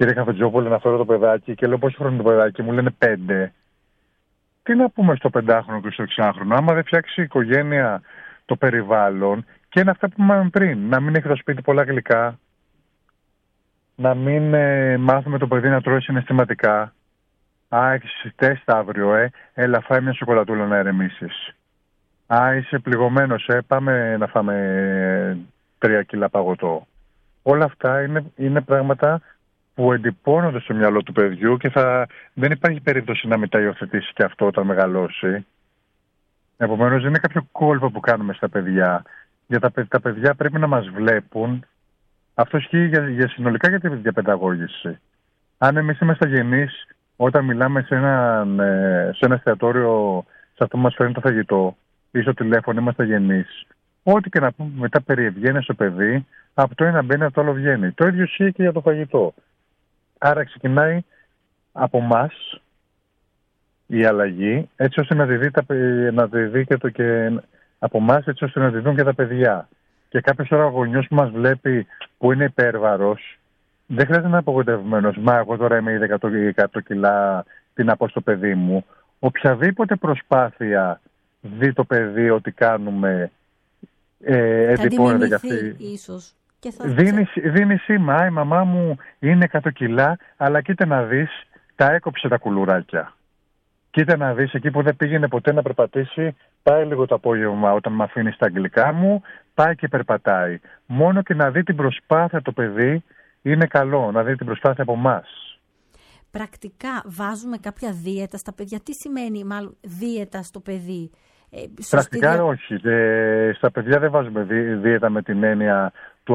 κύριε Καφετζόπουλε, να φέρω το παιδάκι και λέω πόσο χρόνο είναι το παιδάκι, μου λένε 5. Τι να πούμε στο 5χρονο και στο 6χρονο, άμα δεν φτιάξει η οικογένεια το περιβάλλον, και είναι αυτά που είπαμε πριν, να μην έχει στο σπίτι πολλά γλυκά, να μην μάθουμε το παιδί να τρώει συναισθηματικά. Έχεις τεστ αύριο, έλα φάει μια σοκολατούλα να ερεμήσεις. Είσαι πληγωμένος, πάμε να φάμε 3 κιλά παγωτό. Όλα αυτά είναι πράγματα που εντυπώνονται στο μυαλό του παιδιού και δεν υπάρχει περίπτωση να μην τα υιοθετήσει και αυτό όταν μεγαλώσει. Επομένως δεν είναι κάποιο κόλπο που κάνουμε στα παιδιά. Τα παιδιά πρέπει να μας βλέπουν. Αυτό ισχύει συνολικά για τη διαπαιδαγώγηση. Αν εμείς είμαστε γενείς, όταν μιλάμε σε ένα εστιατόριο, σε αυτό που μας φέρνει το φαγητό ή στο τηλέφωνο, είμαστε γενείς. Ό,τι και να πούμε μετά περί ευγένειας στο παιδί, από το ένα μπαίνει, από το άλλο βγαίνει. Το ίδιο ισχύει και για το φαγητό. Άρα ξεκινάει από εμάς η αλλαγή, έτσι ώστε να τη δει και από εμάς, έτσι ώστε να τη δουν και τα παιδιά. Και κάποιος τώρα γονιός που μας βλέπει που είναι υπέρβαρος, δεν χρειάζεται να είναι απογοητευμένος. Μα εγώ τώρα είμαι ήδη 100 κιλά, τι να πω στο παιδί μου. Οποιαδήποτε προσπάθεια δει το παιδί ότι κάνουμε, εντυπώνεται για αυτή. Ίσως. Δίνει σήμα, η μαμά μου είναι 100 κιλά, αλλά κοίτα να δεις, τα έκοψε τα κουλουράκια. Κοίτα να δεις, εκεί που δεν πήγαινε ποτέ να περπατήσει, πάει λίγο το απόγευμα όταν με αφήνει στα αγγλικά μου, πάει και περπατάει. Μόνο και να δει την προσπάθεια το παιδί είναι καλό, να δει την προσπάθεια από εμάς. Πρακτικά βάζουμε κάποια δίαιτα στα παιδιά. Τι σημαίνει μάλλον δίαιτα στο παιδί? Πρακτικά όχι. Στα παιδιά δεν βάζουμε δίαιτα με την έννοια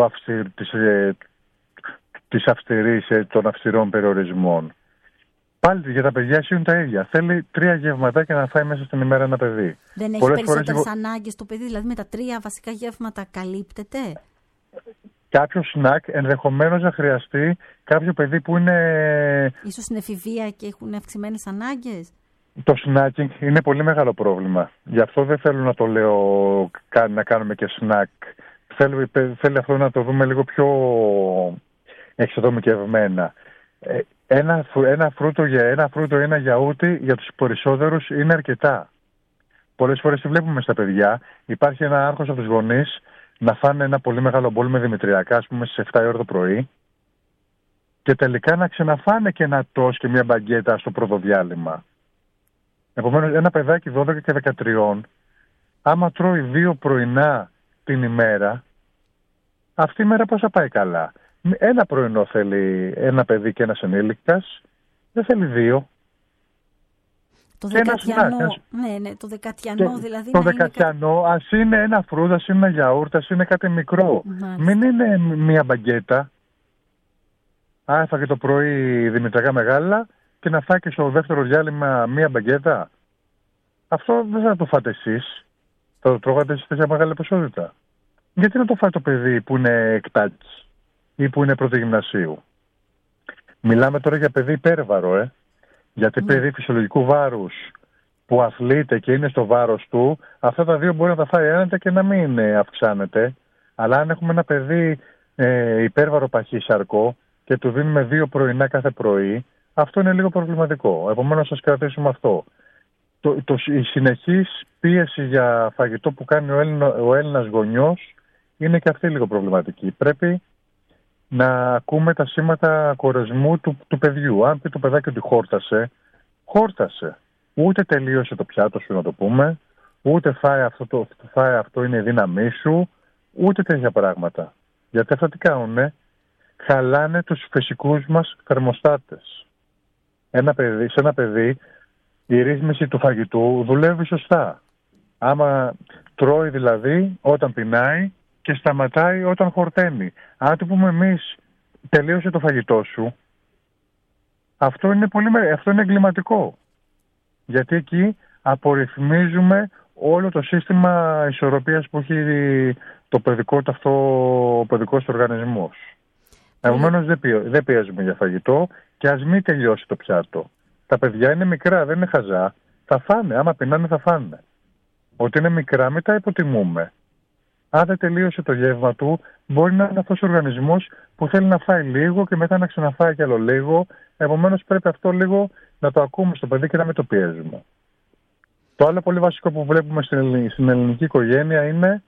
των αυστηρών περιορισμών. Πάλι για τα παιδιά ισχύουν τα ίδια. Θέλει 3 γευματάκια να φάει μέσα στην ημέρα ένα παιδί. Δεν έχει περισσότερες ανάγκες το παιδί, δηλαδή με τα 3 βασικά γεύματα καλύπτεται? Κάποιο σνακ ενδεχομένως να χρειαστεί κάποιο παιδί που είναι... Ίσως στην εφηβεία και έχουν αυξημένες ανάγκες. Το snacking είναι πολύ μεγάλο πρόβλημα. Γι' αυτό δεν θέλω να το λέω να κάνουμε και snack. Θέλει αυτό να το δούμε λίγο πιο εξατομικευμένα. Ένα φρούτο, ένα γιαούρτι για τους περισσότερους είναι αρκετά. Πολλές φορές τη βλέπουμε στα παιδιά. Υπάρχει ένα άγχος από τους γονείς να φάνε ένα πολύ μεγάλο μπολ με δημητριακά, ας πούμε, στις 7 η ώρα το πρωί, και τελικά να ξαναφάνε και ένα τος και μια μπαγκέτα στο πρώτο διάλειμμα. Επομένως, ένα παιδάκι 12 και 13, άμα τρώει 2 πρωινά την ημέρα, αυτή η μέρα πώς θα πάει καλά? Ένα πρωινό θέλει ένα παιδί και ένας ενήλικας, δεν θέλει 2. Το δεκατιανό, το δεκατιανό δηλαδή. Το δεκατιανό, ας είναι ένα φρούτο, ας είναι ένα γιαούρτι, ας είναι κάτι μικρό. Μάλιστα. Μην είναι μία μπαγκέτα. Έφαγε το πρωί δημητριακά μεγάλα και να φάει και στο δεύτερο διάλειμμα μία μπαγκέτα. Αυτό δεν θα το φάτε εσείς. Θα το τρώγατε σε τέτοια μεγάλη ποσότητα. Γιατί να το φάει το παιδί που είναι εκτάκης ή που είναι πρωτογυμνασίου? Μιλάμε τώρα για παιδί υπέρβαρο, Γιατί παιδί φυσιολογικού βάρους που αθλείται και είναι στο βάρος του, αυτά τα 2 μπορεί να τα φάει άνετα και να μην αυξάνεται. Αλλά αν έχουμε ένα παιδί υπέρβαρο παχύσαρκο και του δίνουμε 2 πρωινά κάθε πρωί, αυτό είναι λίγο προβληματικό. Επομένως, ας κρατήσουμε αυτό. Η συνεχής πίεση για φαγητό που κάνει ο Έλληνας γονιός είναι και αυτή λίγο προβληματική. Πρέπει να ακούμε τα σήματα κορεσμού του παιδιού. Αν πει το παιδάκι ότι χόρτασε. Ούτε τελείωσε το πιάτο σου, να το πούμε, ούτε φάει αυτό είναι η δύναμή σου, ούτε τέτοια πράγματα. Γιατί αυτά τι κάνουνε? Χαλάνε τους φυσικούς μας θερμοστάτες. Σε ένα παιδί η ρύθμιση του φαγητού δουλεύει σωστά. Άμα τρώει δηλαδή όταν πεινάει και σταματάει όταν χορταίνει. Αν του πούμε εμείς τελείωσε το φαγητό σου, αυτό είναι εγκληματικό. Γιατί εκεί απορριθμίζουμε όλο το σύστημα ισορροπίας που έχει το παιδικός οργανισμός. Επομένως δεν πιέζουμε για φαγητό και ας μην τελειώσει το πιάτο. Τα παιδιά είναι μικρά, δεν είναι χαζά. Θα φάνε, άμα πεινάνε θα φάνε. Ότι είναι μικρά μην τα υποτιμούμε. Αν δεν τελείωσε το γεύμα του, μπορεί να είναι αυτός ο οργανισμός που θέλει να φάει λίγο και μετά να ξαναφάει κι άλλο λίγο. Επομένως, πρέπει αυτό λίγο να το ακούμε στο παιδί και να μην το πιέζουμε. Το άλλο πολύ βασικό που βλέπουμε στην ελληνική οικογένεια είναι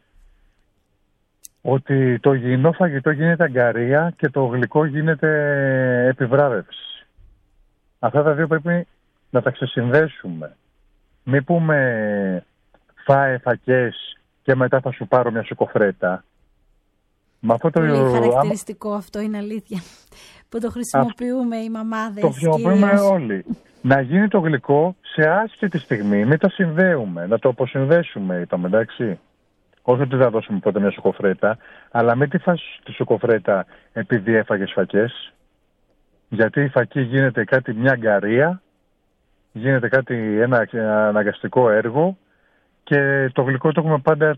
ότι το υγιεινό φαγητό γίνεται αγκαρία και το γλυκό γίνεται επιβράβευση. Αυτά τα δύο πρέπει να τα ξεσυνδέσουμε. Μην πούμε φάε φακές και μετά θα σου πάρω μια σοκοφρέτα. Πολύ χαρακτηριστικό αυτό, είναι αλήθεια. Που το χρησιμοποιούμε οι μαμάδες. Το χρησιμοποιούμε όλοι. Να γίνει το γλυκό σε άσχετη στιγμή. Μην τα συνδέουμε. Να το αποσυνδέσουμε, είπαμε, εντάξει. Όχι ότι θα δώσουμε ποτέ μια σοκοφρέτα, αλλά μην τη φας τη σοκοφρέτα επειδή έφαγες φακές. Γιατί η φακή γίνεται μια αγκαρία, γίνεται ένα αναγκαστικό έργο και το γλυκό το έχουμε πάντα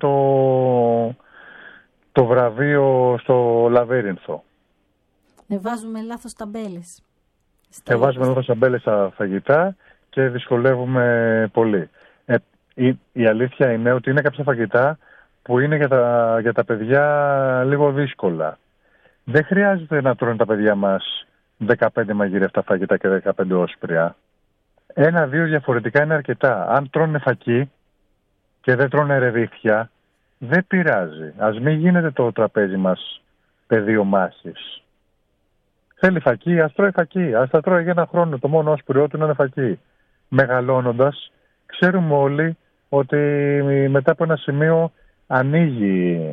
το βραβείο στο λαβύρινθο. Βάζουμε λάθος ταμπέλες. Βάζουμε λάθος ταμπέλες στα φαγητά και δυσκολεύουμε πολύ. Η αλήθεια είναι ότι είναι κάποια φαγητά που είναι για τα παιδιά λίγο δύσκολα. Δεν χρειάζεται να τρώνε τα παιδιά μας 15 μαγειρευτά φαγητά και 15 όσπρια. 1-2 διαφορετικά είναι αρκετά. Αν τρώνε φακί και δεν τρώνε ρεβίθια, δεν πειράζει. Ας μην γίνεται το τραπέζι μας πεδίο μάχης. Θέλει φακί, ας τρώει φακί. Ας τα τρώει για ένα χρόνο. Το μόνο όσπριό του είναι φακί. Μεγαλώνοντας, ξέρουμε όλοι ότι μετά από ένα σημείο ανοίγει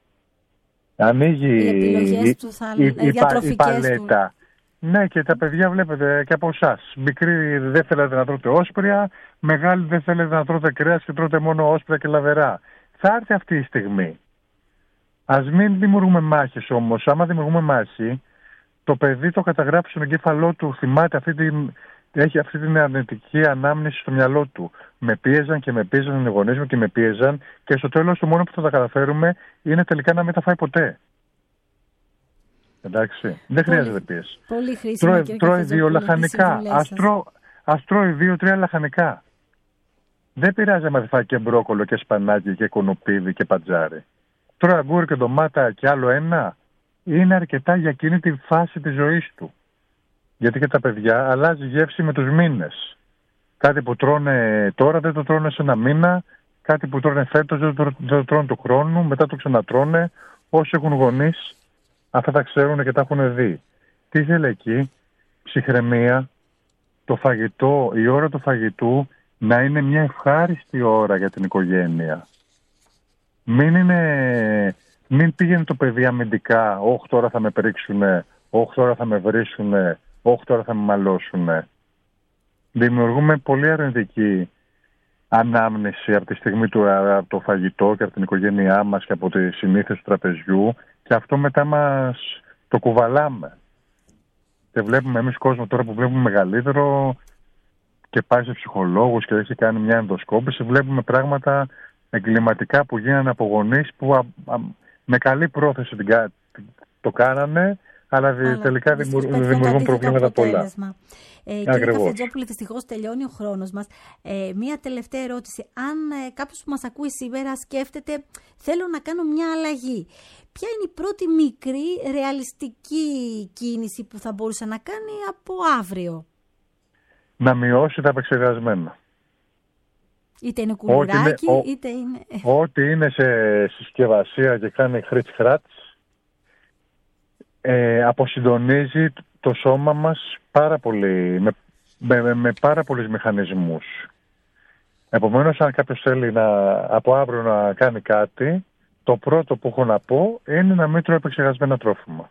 η παλέτα. Ναι, και τα παιδιά βλέπετε και από εσάς. Μικροί δεν θέλετε να τρώτε όσπρια, μεγάλοι δεν θέλετε να τρώτε κρέας και τρώτε μόνο όσπρια και λαβερά. Θα έρθει αυτή η στιγμή. Ας μην δημιουργούμε μάχες όμως. Άμα δημιουργούμε μάχη, το παιδί το καταγράψει στον εγκέφαλό του, θυμάται έχει αυτή την αρνητική ανάμνηση στο μυαλό του. Με πίεζαν και με πίεζαν οι γονείς μου και με πίεζαν και στο τέλος το μόνο που θα τα καταφέρουμε είναι τελικά να μην τα φάει ποτέ. Εντάξει, δεν χρειάζεται πίεση. Πολύ χρήσιμο. Τρώει 2 λαχανικά. Ας τρώει 2-3 λαχανικά. Δεν πειράζει άμα δεν φάει και μπρόκολο και σπανάκι και κουνουπίδι και πατζάρι. Τρώει αγκούρι και ντομάτα και άλλο ένα. Είναι αρκετά για εκείνη τη φάση της ζωής του. Γιατί και τα παιδιά αλλάζει γεύση με τους μήνες. Κάτι που τρώνε τώρα δεν το τρώνε σε ένα μήνα. Κάτι που τρώνε φέτος δεν το τρώνε του χρόνου. Μετά το ξανατρώνε. Όσοι έχουν γονείς, αυτά τα ξέρουν και τα έχουν δει. Τι θέλει εκεί? Ψυχραιμία. Το φαγητό, η ώρα του φαγητού να είναι μια ευχάριστη ώρα για την οικογένεια. Μην πήγαινε το παιδί αμυντικά. Όχι, τώρα θα με πρίξουνε. Όχι, τώρα θα με βρίσουνε. Όχι, τώρα θα με μαλώσουνε. Δημιουργούμε πολύ αρνητική ανάμνηση από τη στιγμή από το φαγητό και από την οικογένειά μας και από τις συνήθειες του τραπεζιού και αυτό μετά μας το κουβαλάμε. Και βλέπουμε εμείς κόσμο τώρα που βλέπουμε μεγαλύτερο και πάει σε ψυχολόγους και έχει κάνει μια ενδοσκόπηση, βλέπουμε πράγματα εγκληματικά που γίνανε από γονείς που με καλή πρόθεση το κάνανε, αλλά τελικά δημιουργούν προβλήματα πολλά. Κύριε Καφτετζόπουλε, δυστυχώς τελειώνει ο χρόνος μας. Μία τελευταία ερώτηση. Αν κάποιος που μας ακούει σήμερα σκέφτεται θέλω να κάνω μια αλλαγή, ποια είναι η πρώτη μικρή ρεαλιστική κίνηση που θα μπορούσε να κάνει από αύριο? Να μειώσει τα επεξεργασμένα. Είτε είναι κουλουράκι, είτε είναι... Ό,τι είναι σε συσκευασία και κάνει χρίτς-χράτς, αποσυντονίζει το σώμα μας πάρα πολύ, με πάρα πολλούς μηχανισμούς. Επομένως, αν κάποιος θέλει από αύριο να κάνει κάτι, το πρώτο που έχω να πω είναι να μην τρώει επεξεργασμένα τρόφιμα.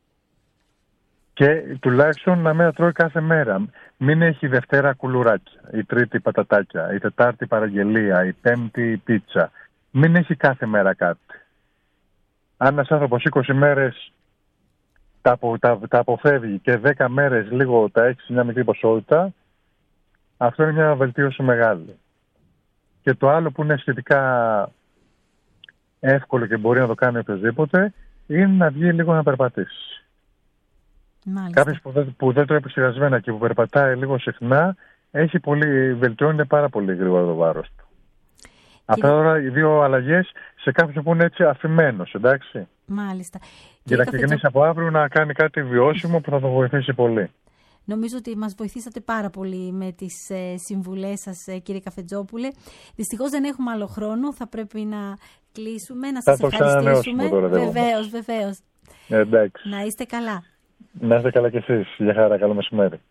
Και τουλάχιστον να μην τρώει κάθε μέρα. Μην έχει η Δευτέρα κουλουράκια, η Τρίτη πατατάκια, η Τετάρτη παραγγελία, η Πέμπτη πίτσα. Μην έχει κάθε μέρα κάτι. Αν ένας άνθρωπος 20 μέρες τα αποφεύγει και 10 μέρες λίγο τα έχει σε μια μικρή ποσότητα, αυτό είναι μια βελτίωση μεγάλη. Και το άλλο που είναι σχετικά εύκολο και μπορεί να το κάνει οποιοδήποτε, είναι να βγει λίγο να περπατήσει. Κάποιος που δεν τρώει επεξεργασμένα και που περπατάει λίγο συχνά, βελτιώνεται πάρα πολύ γρήγορα το βάρος του. Απλά τώρα οι δύο αλλαγές σε κάποιον που είναι έτσι αφημένος, εντάξει. Μάλιστα. Για να ξεκινήσει από αύριο να κάνει κάτι βιώσιμο που θα τον βοηθήσει πολύ. Νομίζω ότι μας βοηθήσατε πάρα πολύ με τις συμβουλές σας, κύριε Καφετζόπουλε. Δυστυχώς δεν έχουμε άλλο χρόνο, θα πρέπει να κλείσουμε, να σας ευχαριστήσουμε. Τώρα, βεβαίως. Εντάξει. Να είστε καλά. Να είστε καλά κι εσείς. Γεια χαρά, καλό μεσημέρι.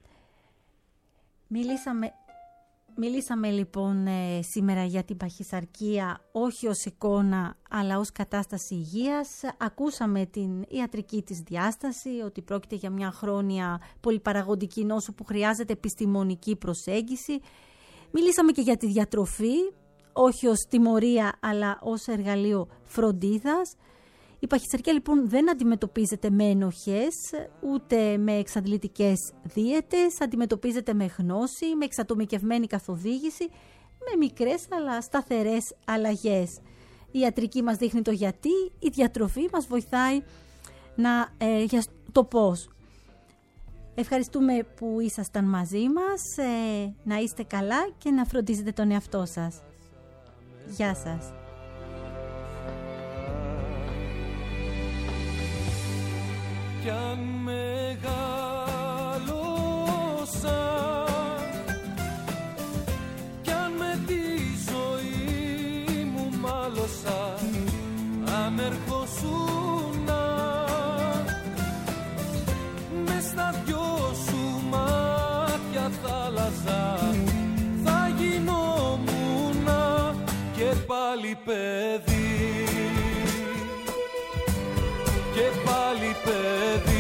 Μιλήσαμε λοιπόν σήμερα για την παχυσαρκία όχι ως εικόνα αλλά ως κατάσταση υγείας. Ακούσαμε την ιατρική της διάσταση, ότι πρόκειται για μια χρόνια πολυπαραγοντική νόσο που χρειάζεται επιστημονική προσέγγιση. Μιλήσαμε και για τη διατροφή, όχι ως τιμωρία αλλά ως εργαλείο φροντίδας. Η παχυσαρκία λοιπόν δεν αντιμετωπίζεται με ενοχές, ούτε με εξαντλητικές δίαιτες, αντιμετωπίζεται με γνώση, με εξατομικευμένη καθοδήγηση, με μικρές αλλά σταθερές αλλαγές. Η ιατρική μας δείχνει το γιατί, η διατροφή μας βοηθάει για το πώς. Ευχαριστούμε που ήσασταν μαζί μας, να είστε καλά και να φροντίζετε τον εαυτό σας. Γεια σας. Κι αν μεγάλωσα, κι αν με τη ζωή μου μάλωσα, αν ερχόσουνα μες στα δυο σου μάτια θάλασσα, θα γινόμουνα και πάλι παιδί. Και πάλι παιδί.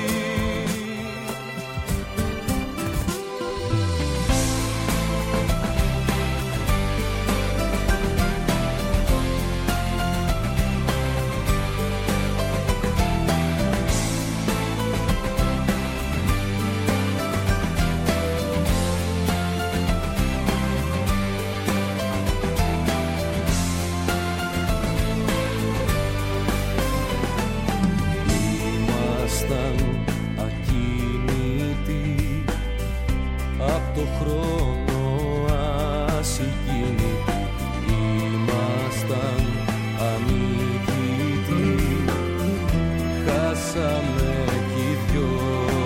Το χρόνο ασυγκίνητοι, ήμασταν ανίκητοι, χάσαμε κι οι δυο.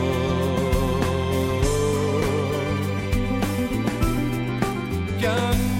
Κι αν